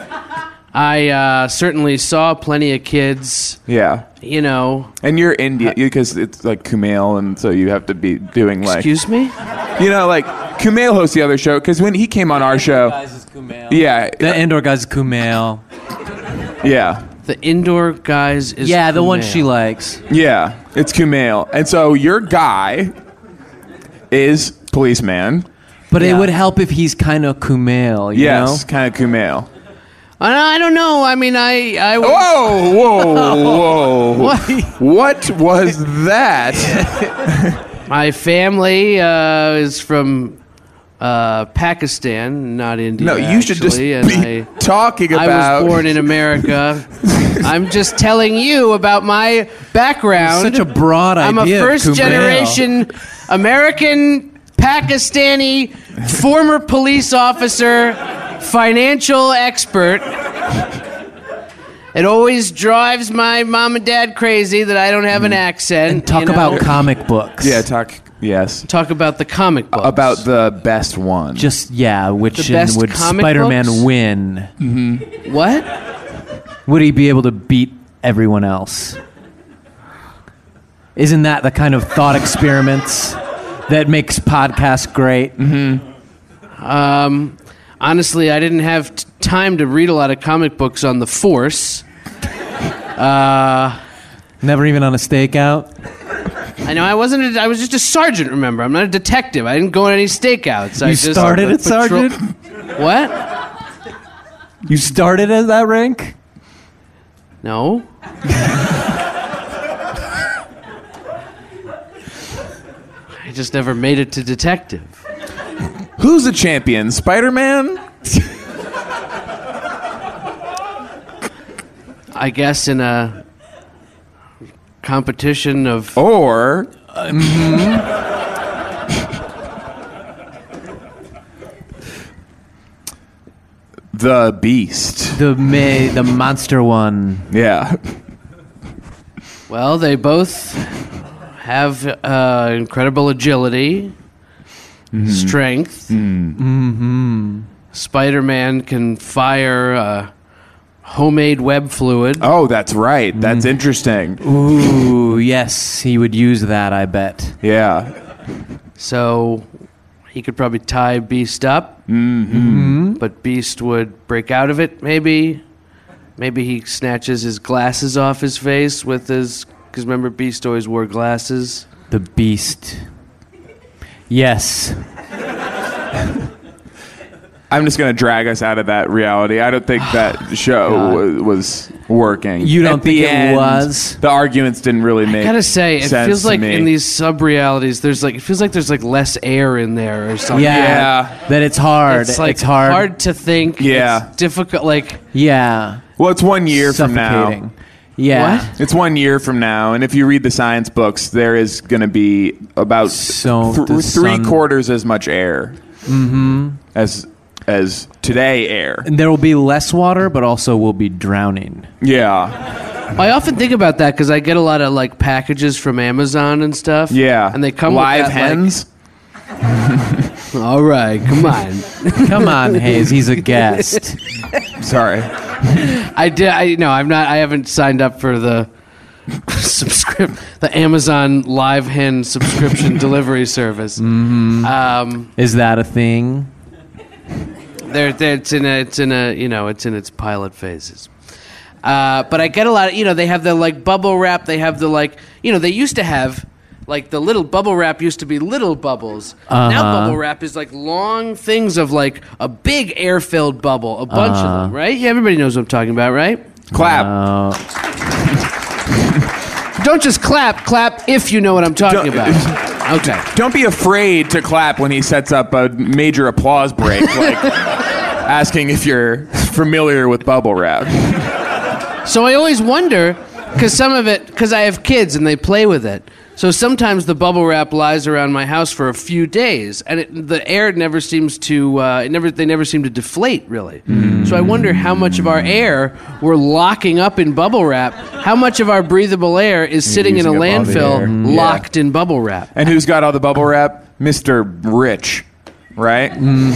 I certainly saw plenty of kids. Yeah. And you're Indian because it's like Kumail, and so you have to be doing like. Excuse me? Kumail hosts the other show because when he came on our show. Guys is Kumail. Yeah. The Indoor Guys is Kumail. Yeah. The Indoor Guys is Yeah, the Kumail. one she likes. Yeah, it's Kumail. And so your guy is policeman. But it would help if he's kind of Kumail, you know? Yes, kind of Kumail. I don't know. I mean, I Whoa. What was that? My family is from Pakistan, not India. No, you should just be talking about... I was born in America. I'm just telling you about my background. Such a broad idea. I'm a first-generation American, Pakistani, former police officer, financial expert. It always drives my mom and dad crazy that I don't have an accent. And talk about comic books. Yeah, talk about the comic books. About the best one. Just, which best would comic Spider-Man books? win? Mm-hmm. What? Would he be able to beat everyone else? Isn't that the kind of thought experiments that makes podcasts great? Mm-hmm. Honestly, I didn't have time to read a lot of comic books on the Force. Never even on a stakeout? I know I wasn't. I was just a sergeant. Remember, I'm not a detective. I didn't go on any stakeouts. You started at sergeant? What? You started at that rank? No. I just never made it to detective. Who's the champion? Spider-Man? I guess in a competition of... Or... The Beast. The monster one. Yeah. Well, they both have incredible agility, strength. Spider-Man can fire homemade web fluid. Oh, that's right. That's interesting. Ooh, yes, he would use that, I bet. Yeah. So he could probably tie Beast up, but Beast would break out of it, maybe. Maybe he snatches his glasses off his face with his... Because remember, Beast always wore glasses. The Beast. Yes. I'm just going to drag us out of that reality. I don't think that show was working. You don't think it was? The arguments didn't really make sense. I gotta say, it feels like me. in these sub-realities, it feels like there's like less air in there or something. Yeah. That it's hard. It's like it's hard. hard to think. Yeah. It's difficult. Like, yeah. Well, it's 1 year from now. Suffocating. Yeah. What? It's 1 year from now, and if you read the science books, there is going to be about three-quarters as much air as today air. And there will be less water, but also we'll be drowning. Yeah. I often think about that because I get a lot of like packages from Amazon and stuff. Yeah. And they come live with that, hens. All right, come on. Come on, Hayes. He's a guest. Sorry. I haven't signed up for the the Amazon live hen subscription delivery service. Is that a thing? It's in its pilot phases. But I get a lot of, they have the like bubble wrap. They have the like, they used to have like the little bubble wrap used to be little bubbles. Now bubble wrap is like long things of like a big air-filled bubble, a bunch of them, right? Yeah, everybody knows what I'm talking about, right? Clap. Don't just clap if you know what I'm talking about. Okay. Don't be afraid to clap when he sets up a major applause break, like asking if you're familiar with bubble wrap. So I always wonder, because I have kids and they play with it. So sometimes the bubble wrap lies around my house for a few days, and the air never seems to. They never seem to deflate really. So I wonder how much of our air we're locking up in bubble wrap. How much of our breathable air is sitting in a landfill locked in bubble wrap? And who's got all the bubble wrap? Mr. Rich, right?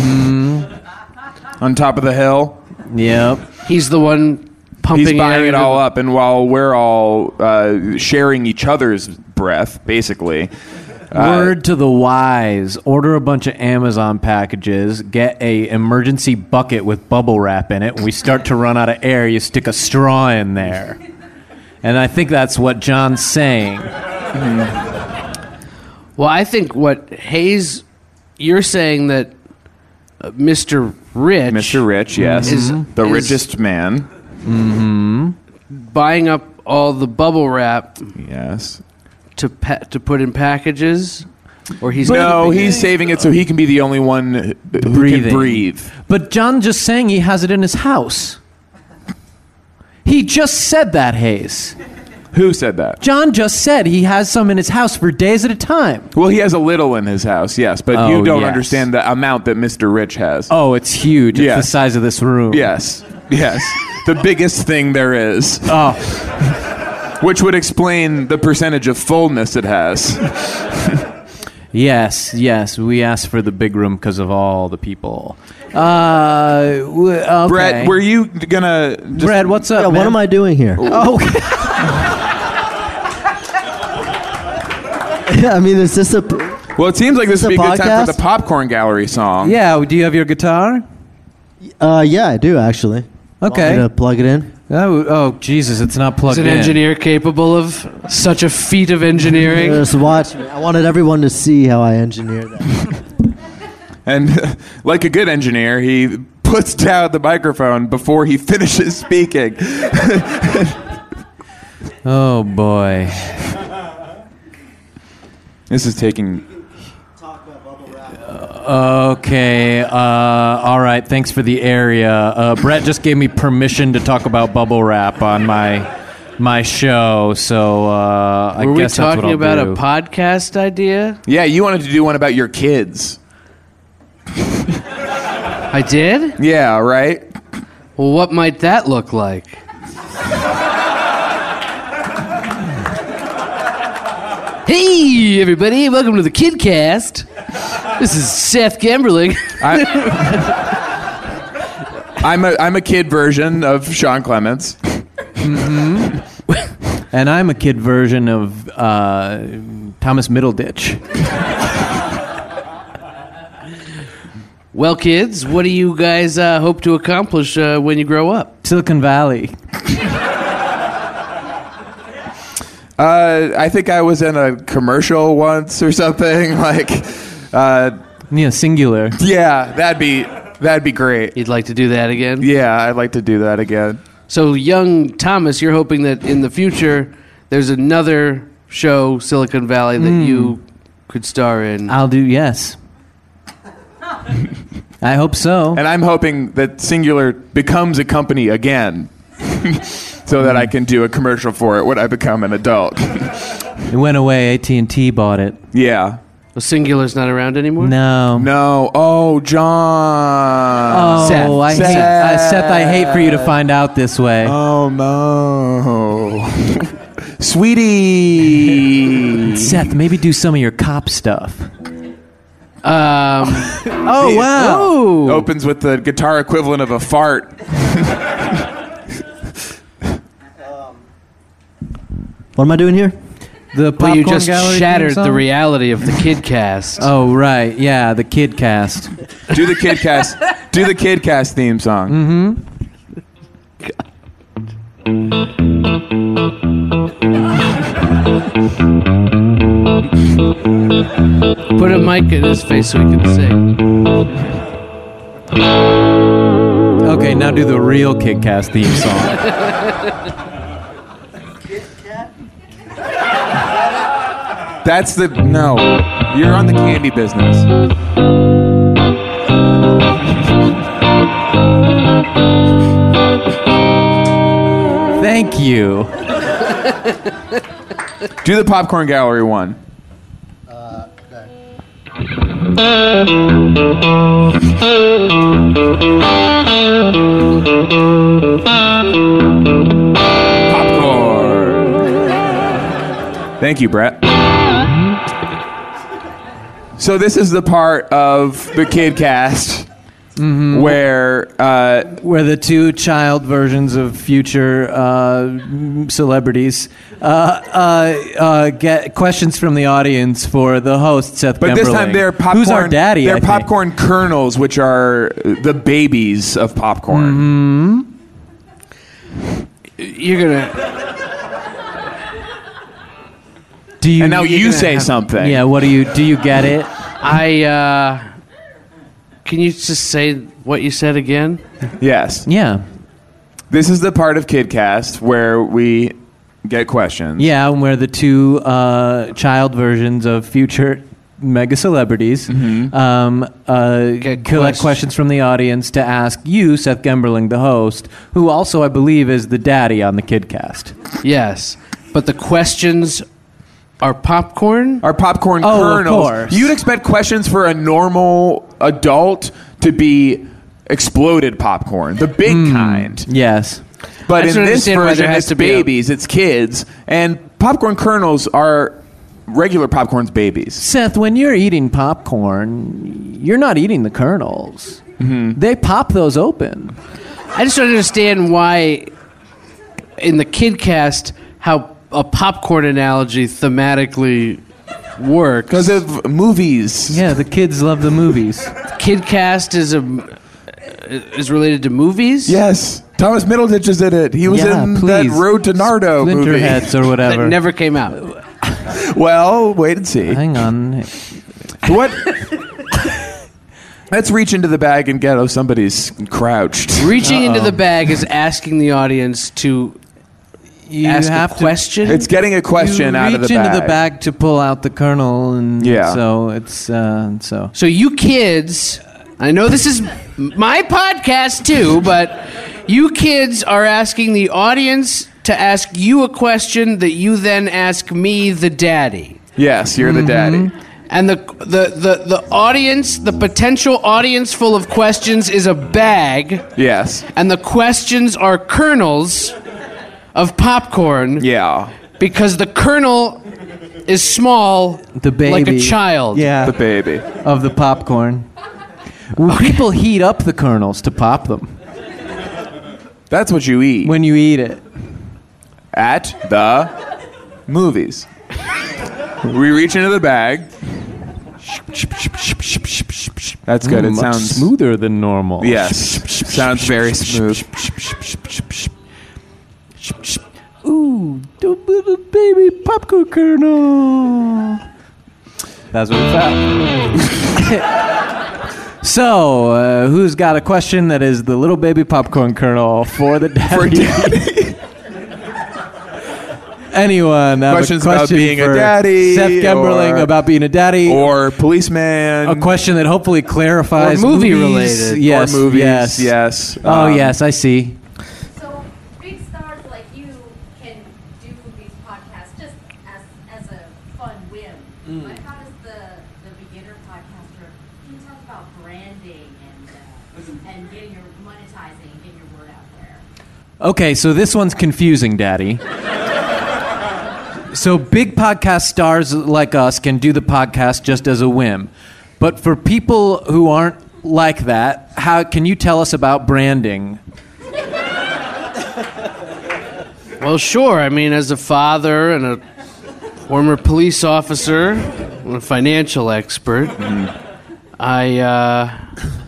On top of the hill. Yep. He's the one. He's buying it all up, and while we're all sharing each other's breath, basically. Word to the wise: order a bunch of Amazon packages, get a emergency bucket with bubble wrap in it. When we start to run out of air, you stick a straw in there. And I think that's what John's saying. Well, I think what Hayes, you're saying that Mr. Rich, yes, is the richest man. Buying up all the bubble wrap, yes, to put in packages, or he's saving it so he can be the only one who can breathe. But John just saying he has it in his house. He just said that, Hayes. Who said that? John just said he has some in his house for days at a time. Well, he has a little in his house, yes, but you don't understand the amount that Mr. Rich has. Oh, it's huge. It's the size of this room. Yes. The biggest thing there is. Oh. Which would explain the percentage of fullness it has. Yes. We asked for the big room because of all the people. Okay. Brett, were you gonna... Brett, what's up, man? What am I doing here? Oh, okay. I mean, is this a... Well, it seems like this would be a good time podcast? for the Popcorn Gallery song. Yeah, do you have your guitar? Yeah, I do, actually. Okay. Want me to plug it in? Oh, Jesus, it's not plugged Is in. an engineer capable of such a feat of engineering? Just watch me. I wanted everyone to see how I engineered that. And like a good engineer, he puts down the microphone before he finishes speaking. Oh, boy. This is taking... Okay, all right, thanks for the area. Brett just gave me permission to talk about bubble wrap on my show, so I Were we guess that's what talking I'll about do. a podcast idea? Yeah, you wanted to do one about your kids. I did? Yeah, right? Well, what might that look like? Hey, everybody, welcome to the KidCast. This is Seth Gemberling. I'm a kid version of Sean Clements. And I'm a kid version of Thomas Middleditch. Well, kids, what do you guys hope to accomplish when you grow up? Silicon Valley. I think I was in a commercial once or something. Like, Yeah, singular. yeah, that'd be great. You'd like to do that again? Yeah, I'd like to do that again. So, young Thomas, you're hoping that in the future there's another show, Silicon Valley, that you could star in. I'll do, yes. I hope so. And I'm hoping that Singular becomes a company again. So that I can do a commercial for it when I become an adult. It went away. AT&T bought it. Yeah. Well, Singular's not around anymore? No. No. Oh, John. Oh, Seth. Seth, I hate for you to find out this way. Oh, no. Sweetie. Seth, maybe do some of your cop stuff. Oh, wow. Ooh. Opens with the guitar equivalent of a fart. What am I doing here? The Well, popcorn you just gallery shattered theme song? the reality of the KidCast. Oh, right. Yeah, the KidCast. Do the KidCast. Do the KidCast theme song. Put a mic in his face so he can sing. Okay, now do the real KidCast theme song. That's the... No. You're on the candy business. Thank you. Do the Popcorn Gallery one. Popcorn. Thank you, Brett. So this is the part of the KidCast where the two child versions of future celebrities get questions from the audience for the host, Seth but Gemberling. this time they're popcorn. Who's our daddy? They're I think. popcorn kernels, which are the babies of popcorn. You're gonna. Do you? And now you gonna say have- something. Yeah. What do you? Do you get it? Can you just say what you said again? Yes. Yeah. This is the part of KidCast where we get questions. Yeah, and we're the two child versions of future mega celebrities. Collect questions from the audience to ask you, Seth Gemberling, the host, who also, I believe, is the daddy on the KidCast. Yes, but the questions are popcorn? Our popcorn Oh, of kernels. course. You'd expect questions for a normal adult to be exploded popcorn, the big kind. Yes. But I just in don't this understand why version, there has it's to be a- babies, it's kids, and popcorn kernels are regular popcorn's babies. Seth, when you're eating popcorn, you're not eating the kernels. They pop those open. I just don't understand why in the KidCast how a popcorn analogy thematically works. Because of movies. Yeah, the kids love the movies. KidCast is related to movies? Yes. Thomas Middleditch is in it. He was in that Road to Nardo movie. Splinterheads or whatever. That never came out. Well, wait and see. Hang on. What? Let's reach into the bag and get somebody's crouched. Reaching into the bag is asking the audience to ask a question. It's getting a question out of the bag. You reach into the bag to pull out the kernel, and so it's so. So you kids, I know this is my podcast too, but you kids are asking the audience to ask you a question that you then ask me, the daddy. Yes, you're the daddy. And the audience, the potential audience full of questions is a bag. Yes. And the questions are kernels of popcorn. Yeah. Because the kernel is small, the baby, like a child. Yeah. The baby. Of the popcorn. Well, people heat up the kernels to pop them. That's what you eat. When you eat it. At the movies. We reach into the bag. That's good. It sounds smoother than normal. Yes. Sounds very smooth. Ooh, the baby popcorn kernel. That's what it's at. So, who's got a question that is the little baby popcorn kernel for the daddy? For daddy. Anyone have questions a question about being for a daddy? Seth Gemberling about being a daddy? Or policeman? A question that hopefully clarifies or movie movies. related. Yes, or movies. Yes. Yes. Oh, yes, I see. So big stars like you can do these podcasts just as a fun whim. But how does the beginner podcaster, can you talk about branding and getting your monetizing and getting your word out there? Okay, so this one's confusing, Daddy. So big podcast stars like us can do the podcast just as a whim. But for people who aren't like that, how can you tell us about branding? Well, sure. I mean, as a father and a former police officer and a financial expert, I,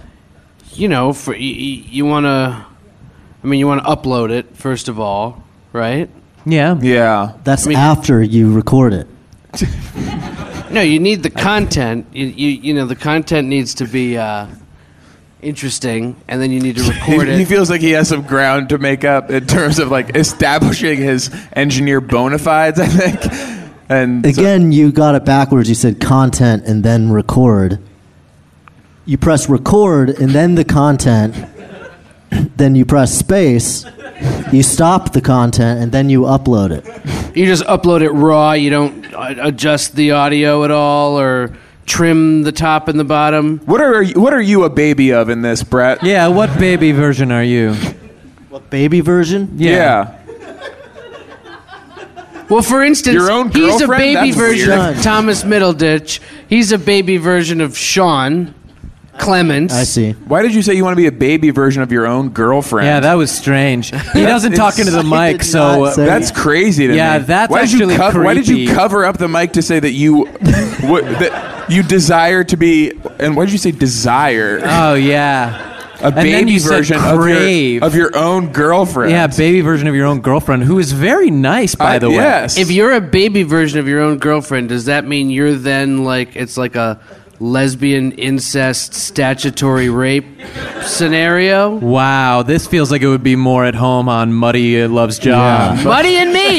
you want to upload it, first of all, right? Yeah. Yeah. That's after you record it. No, you need the content. The content needs to be interesting, and then you need to record it. He feels like he has some ground to make up in terms of like establishing his engineer bona fides, I think. And again, you got it backwards. You said content and then record. You press record and then the content. Then you press space. You stop the content and then you upload it. You just upload it raw. You don't adjust the audio at all or trim the top and the bottom. What are you a baby of in this, Brett? Yeah, what baby version are you? What baby version? Yeah. Well, for instance, your own he's a baby That's version weird. of Thomas Middleditch. He's a baby version of Sean Clements. I see. Why did you say you want to be a baby version of your own girlfriend? Yeah, that was strange. He doesn't talk into the mic, so that's crazy to me. Yeah, that's why actually creepy. Why did you cover up the mic to say that you that you desire to be? And why did you say desire? Oh yeah. A baby version of your own girlfriend. Yeah, baby version of your own girlfriend, who is very nice, by the way. Yes. If you're a baby version of your own girlfriend, does that mean you're then it's like a lesbian incest statutory rape scenario? Wow, this feels like it would be more at home on Muddy Loves John. Yeah. Muddy and me!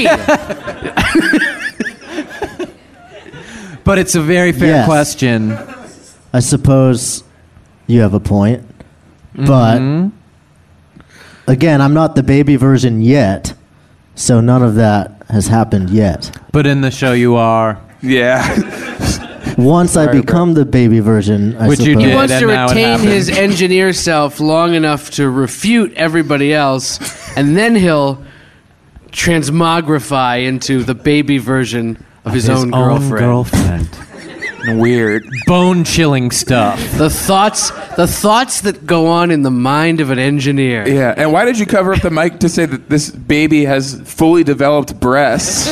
But it's a very fair question. I suppose you have a point. But, again, I'm not the baby version yet, so none of that has happened yet. But in the show you are. Yeah. Once I become the baby version, I Which suppose. you did. He wants and to now it retain happened. his engineer self long enough to refute everybody else, and then he'll transmogrify into the baby version of his own girlfriend. Weird. Bone-chilling stuff. The thoughts that go on in the mind of an engineer. Yeah, and why did you cover up the mic to say that this baby has fully developed breasts?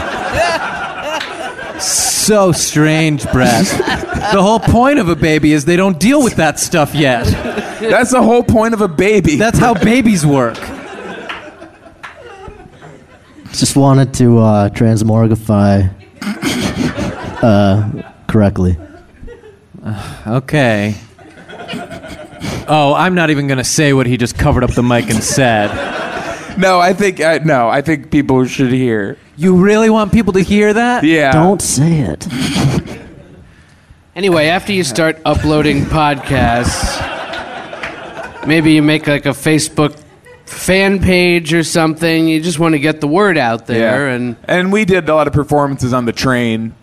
So strange, Brett. The whole point of a baby is they don't deal with that stuff yet. That's the whole point of a baby. That's how babies work. Just wanted to transmorgify correctly. Okay. Oh, I'm not even going to say what he just covered up the mic and said. No, I think people should hear. You really want people to hear that? Yeah. Don't say it. Anyway, after you start uploading podcasts, maybe you make like a Facebook fan page or something. You just want to get the word out there. Yeah. And we did a lot of performances on the train.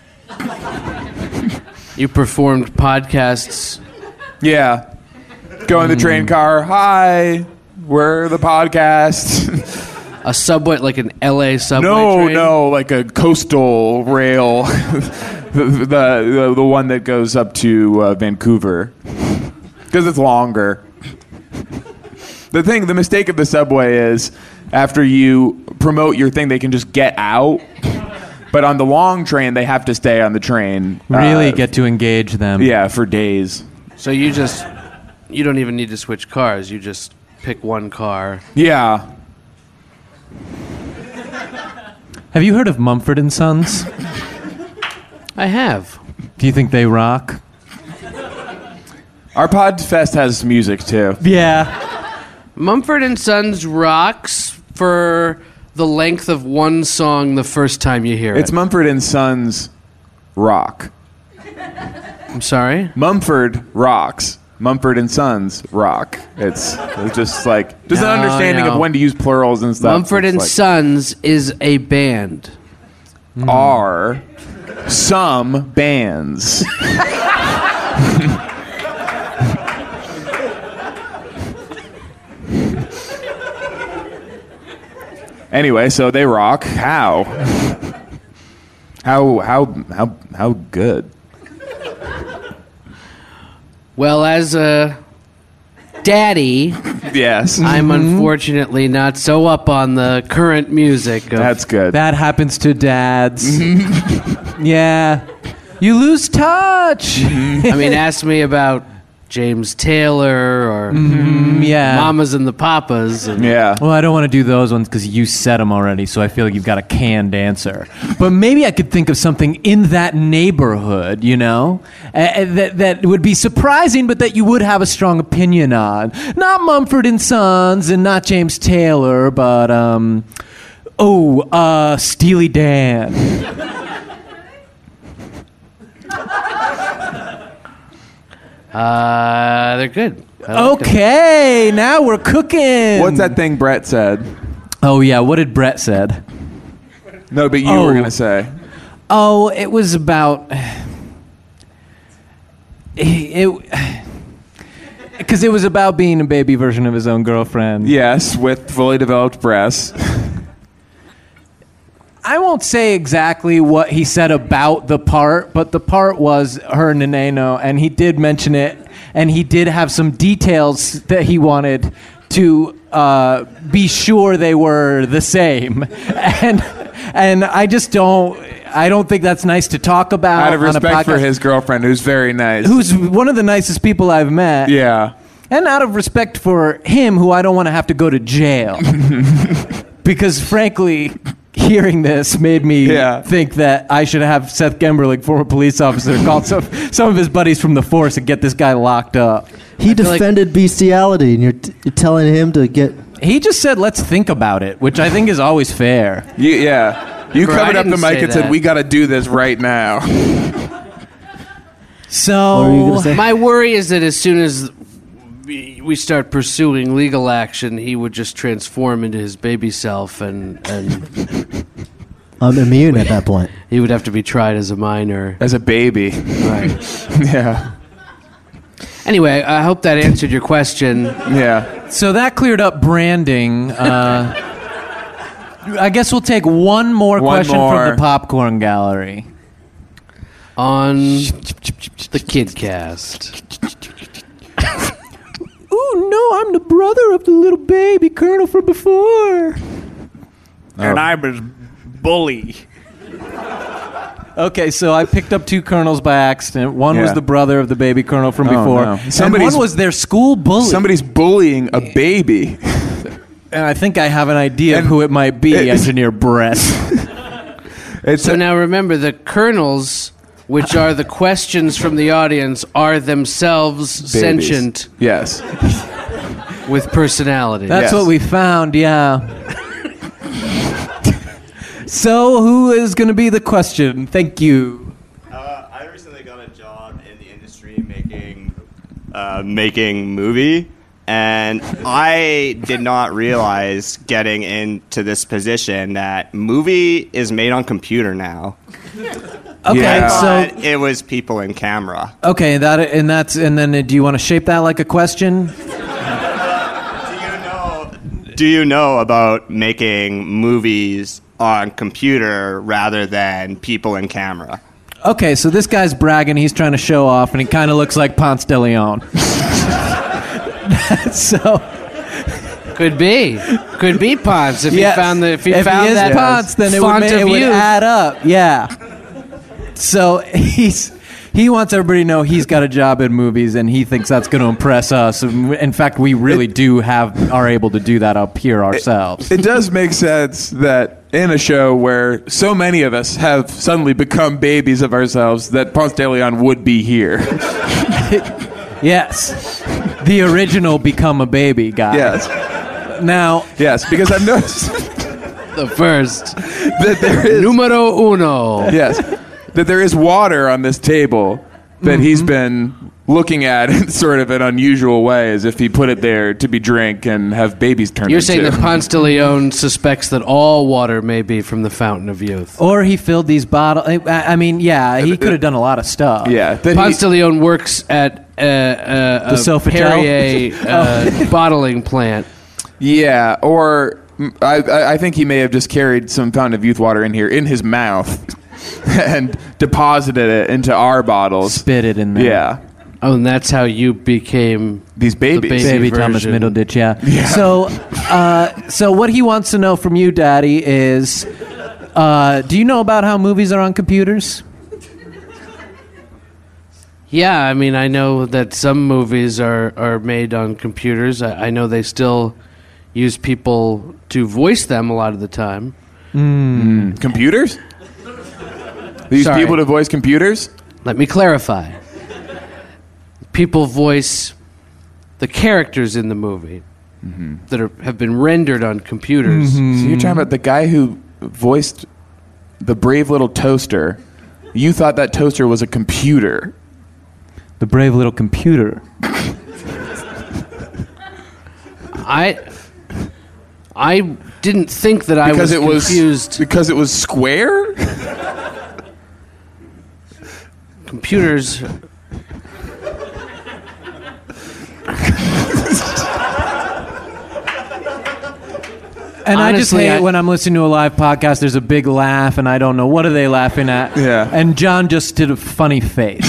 You performed podcasts. Yeah. Go in the train car. Hi, we're the podcast. A subway, like an LA subway train? No, like a coastal rail. the one that goes up to Vancouver. Because it's longer. The mistake of the subway is after you promote your thing, they can just get out. But on the long train, they have to stay on the train. Really get to engage them. Yeah, for days. So you don't even need to switch cars. You just pick one car. Yeah. Have you heard of Mumford & Sons? I have. Do you think they rock? Our Podfest has music, too. Yeah. Mumford & Sons rocks for the length of one song the first time you hear it. It's Mumford & Sons rock. I'm sorry? Mumford rocks. Mumford & Sons rock. It's just like... Just an understanding of when to use plurals and stuff. Mumford & Sons is a band. Are some bands. Anyway, so they rock. How? How good? Well, as a daddy, yes, I'm unfortunately not so up on the current music. That's good. That happens to dads. Yeah. You lose touch. I mean, ask me about James Taylor or Mamas and the Papas. Yeah. Well, I don't want to do those ones because you said them already, so I feel like you've got a canned answer. But maybe I could think of something in that neighborhood, you know, that would be surprising, but that you would have a strong opinion on. Not Mumford & Sons and not James Taylor, but, Steely Dan. They're good. Okay, now we're cooking. What's that thing Brett said? Oh, yeah, what did Brett said? No, but you were going to say. Oh, it was about... Because it was about being a baby version of his own girlfriend. Yes, with fully developed breasts. I won't say exactly what he said about the part, but the part was her Neneno, and he did mention it, and he did have some details that he wanted to be sure they were the same. And I just don't think that's nice to talk about. Out of respect for his girlfriend, who's very nice. Who's one of the nicest people I've met. Yeah. And out of respect for him, who I don't want to have to go to jail. Because frankly... Hearing this made me think that I should have Seth Gemberling, former police officer, call some of his buddies from the force and get this guy locked up. He defended bestiality, and you're telling him to get... He just said, let's think about it, which I think is always fair. Yeah. You covered up the mic and said, we got to do this right now. So, my worry is that as soon as we start pursuing legal action, he would just transform into his baby self and I'm immune at that point. He would have to be tried as a minor. As a baby. Right. Yeah. Anyway, I hope that answered your question. Yeah. So that cleared up branding. I guess we'll take one more question from the popcorn gallery. On the KidCast. Oh, no, I'm the brother of the little baby Colonel from before. And I was Bully. Okay, so I picked up two Colonels by accident. One was the brother of the baby Colonel from before. No. And one was their school bully. Somebody's bullying a baby. And I think I have an idea of who it might be, Engineer Brett. So now remember, the kernels, which are the questions from the audience, are themselves Babies. sentient. Yes. With personality. That's what we found, yeah. So, who is going to be the question? Thank you. I recently got a job in the industry making movie, and I did not realize getting into this position that movie is made on computer now. Okay, so it was people in camera. Okay, and then do you want to shape that like a question? Do you know about making movies on computer rather than people in camera? Okay, so this guy's bragging. He's trying to show off, and he kind of looks like Ponce de Leon. So could be Ponce if he found if he found is that Ponce, then it would add up. Yeah. So he wants everybody to know he's got a job in movies, and he thinks that's going to impress us. In fact, we really are able to do that up here ourselves. It does make sense that in a show where so many of us have suddenly become babies of ourselves, that Ponce de Leon would be here. Yes. The original become a baby guy. Yes. Now. Yes, because I've noticed. The first. That there is. Numero uno. Yes. That there is water on this table that he's been looking at in sort of an unusual way, as if he put it there to be drank and have babies turned into. You're saying that Ponce de Leon suspects that all water may be from the fountain of youth. Or he filled these bottles. I mean, yeah, he could have done a lot of stuff. Yeah. Ponce de Leon works at a Perrier bottling plant. Yeah, or I think he may have just carried some fountain of youth water in here in his mouth and deposited it into our bottles. Spit it in there. Yeah. Oh, and that's how you became these babies. Baby Thomas Middleditch, yeah. So what he wants to know from you, Daddy, is do you know about how movies are on computers? Yeah, I mean, I know that some movies are made on computers. I know they still use people to voice them a lot of the time. Computers? They use people to voice computers? Let me clarify. People voice the characters in the movie that have been rendered on computers. So you're talking about the guy who voiced the brave little toaster. You thought that toaster was a computer. The brave little computer. I didn't think that I was confused. Because it was square? Computers. And honestly, I just hate when I'm listening to a live podcast, there's a big laugh, and I don't know, what are they laughing at? Yeah. And John just did a funny face.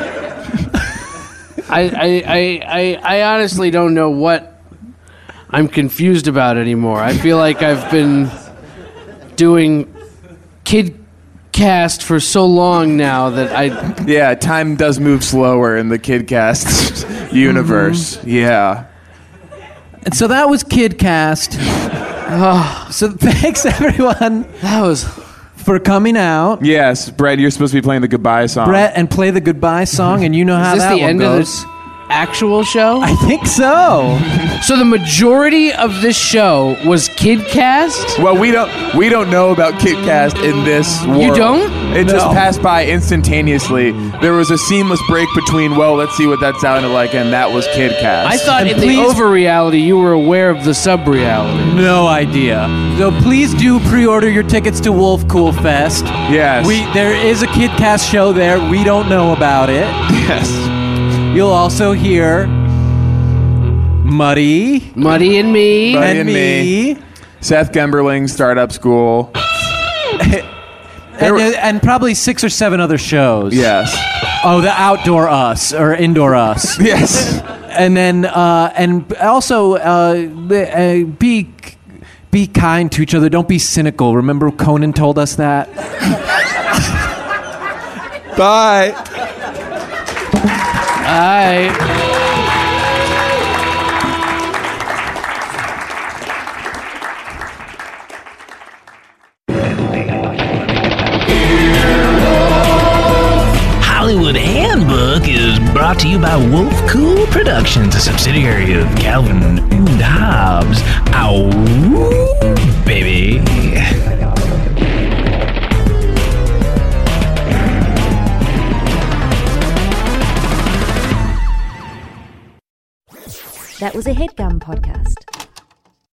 I honestly don't know what I'm confused about anymore. I feel like I've been doing KidCast for so long now that Yeah, time does move slower in the KidCast universe. Yeah. And so that was KidCast. So thanks, everyone. That was... for coming out. Yes, Brett, you're supposed to be playing the goodbye song. Brett, and play the goodbye song, and you know how that one goes. Is this the end of this actual show? I think so. So the majority of this show was KidCast? Well, we don't know about KidCast in this world. You don't? It just passed by instantaneously. There was a seamless break between, well, let's see what that sounded like, and that was KidCast. I thought in the over-reality you were aware of the sub-reality. No idea. So please do pre-order your tickets to Wolf Cool Fest. Yes. There is a KidCast show there. We don't know about it. Yes. You'll also hear Muddy and me. Seth Gemberling, Startup School. and probably 6 or 7 other shows. Yes. Oh, the Outdoor Us or Indoor Us. Yes. And then and also be kind to each other. Don't be cynical. Remember Conan told us that? Bye. Bye. Brought to you by Wolf Cool Productions, a subsidiary of Calvin and Hobbes. Ow, baby. That was a HeadGum podcast.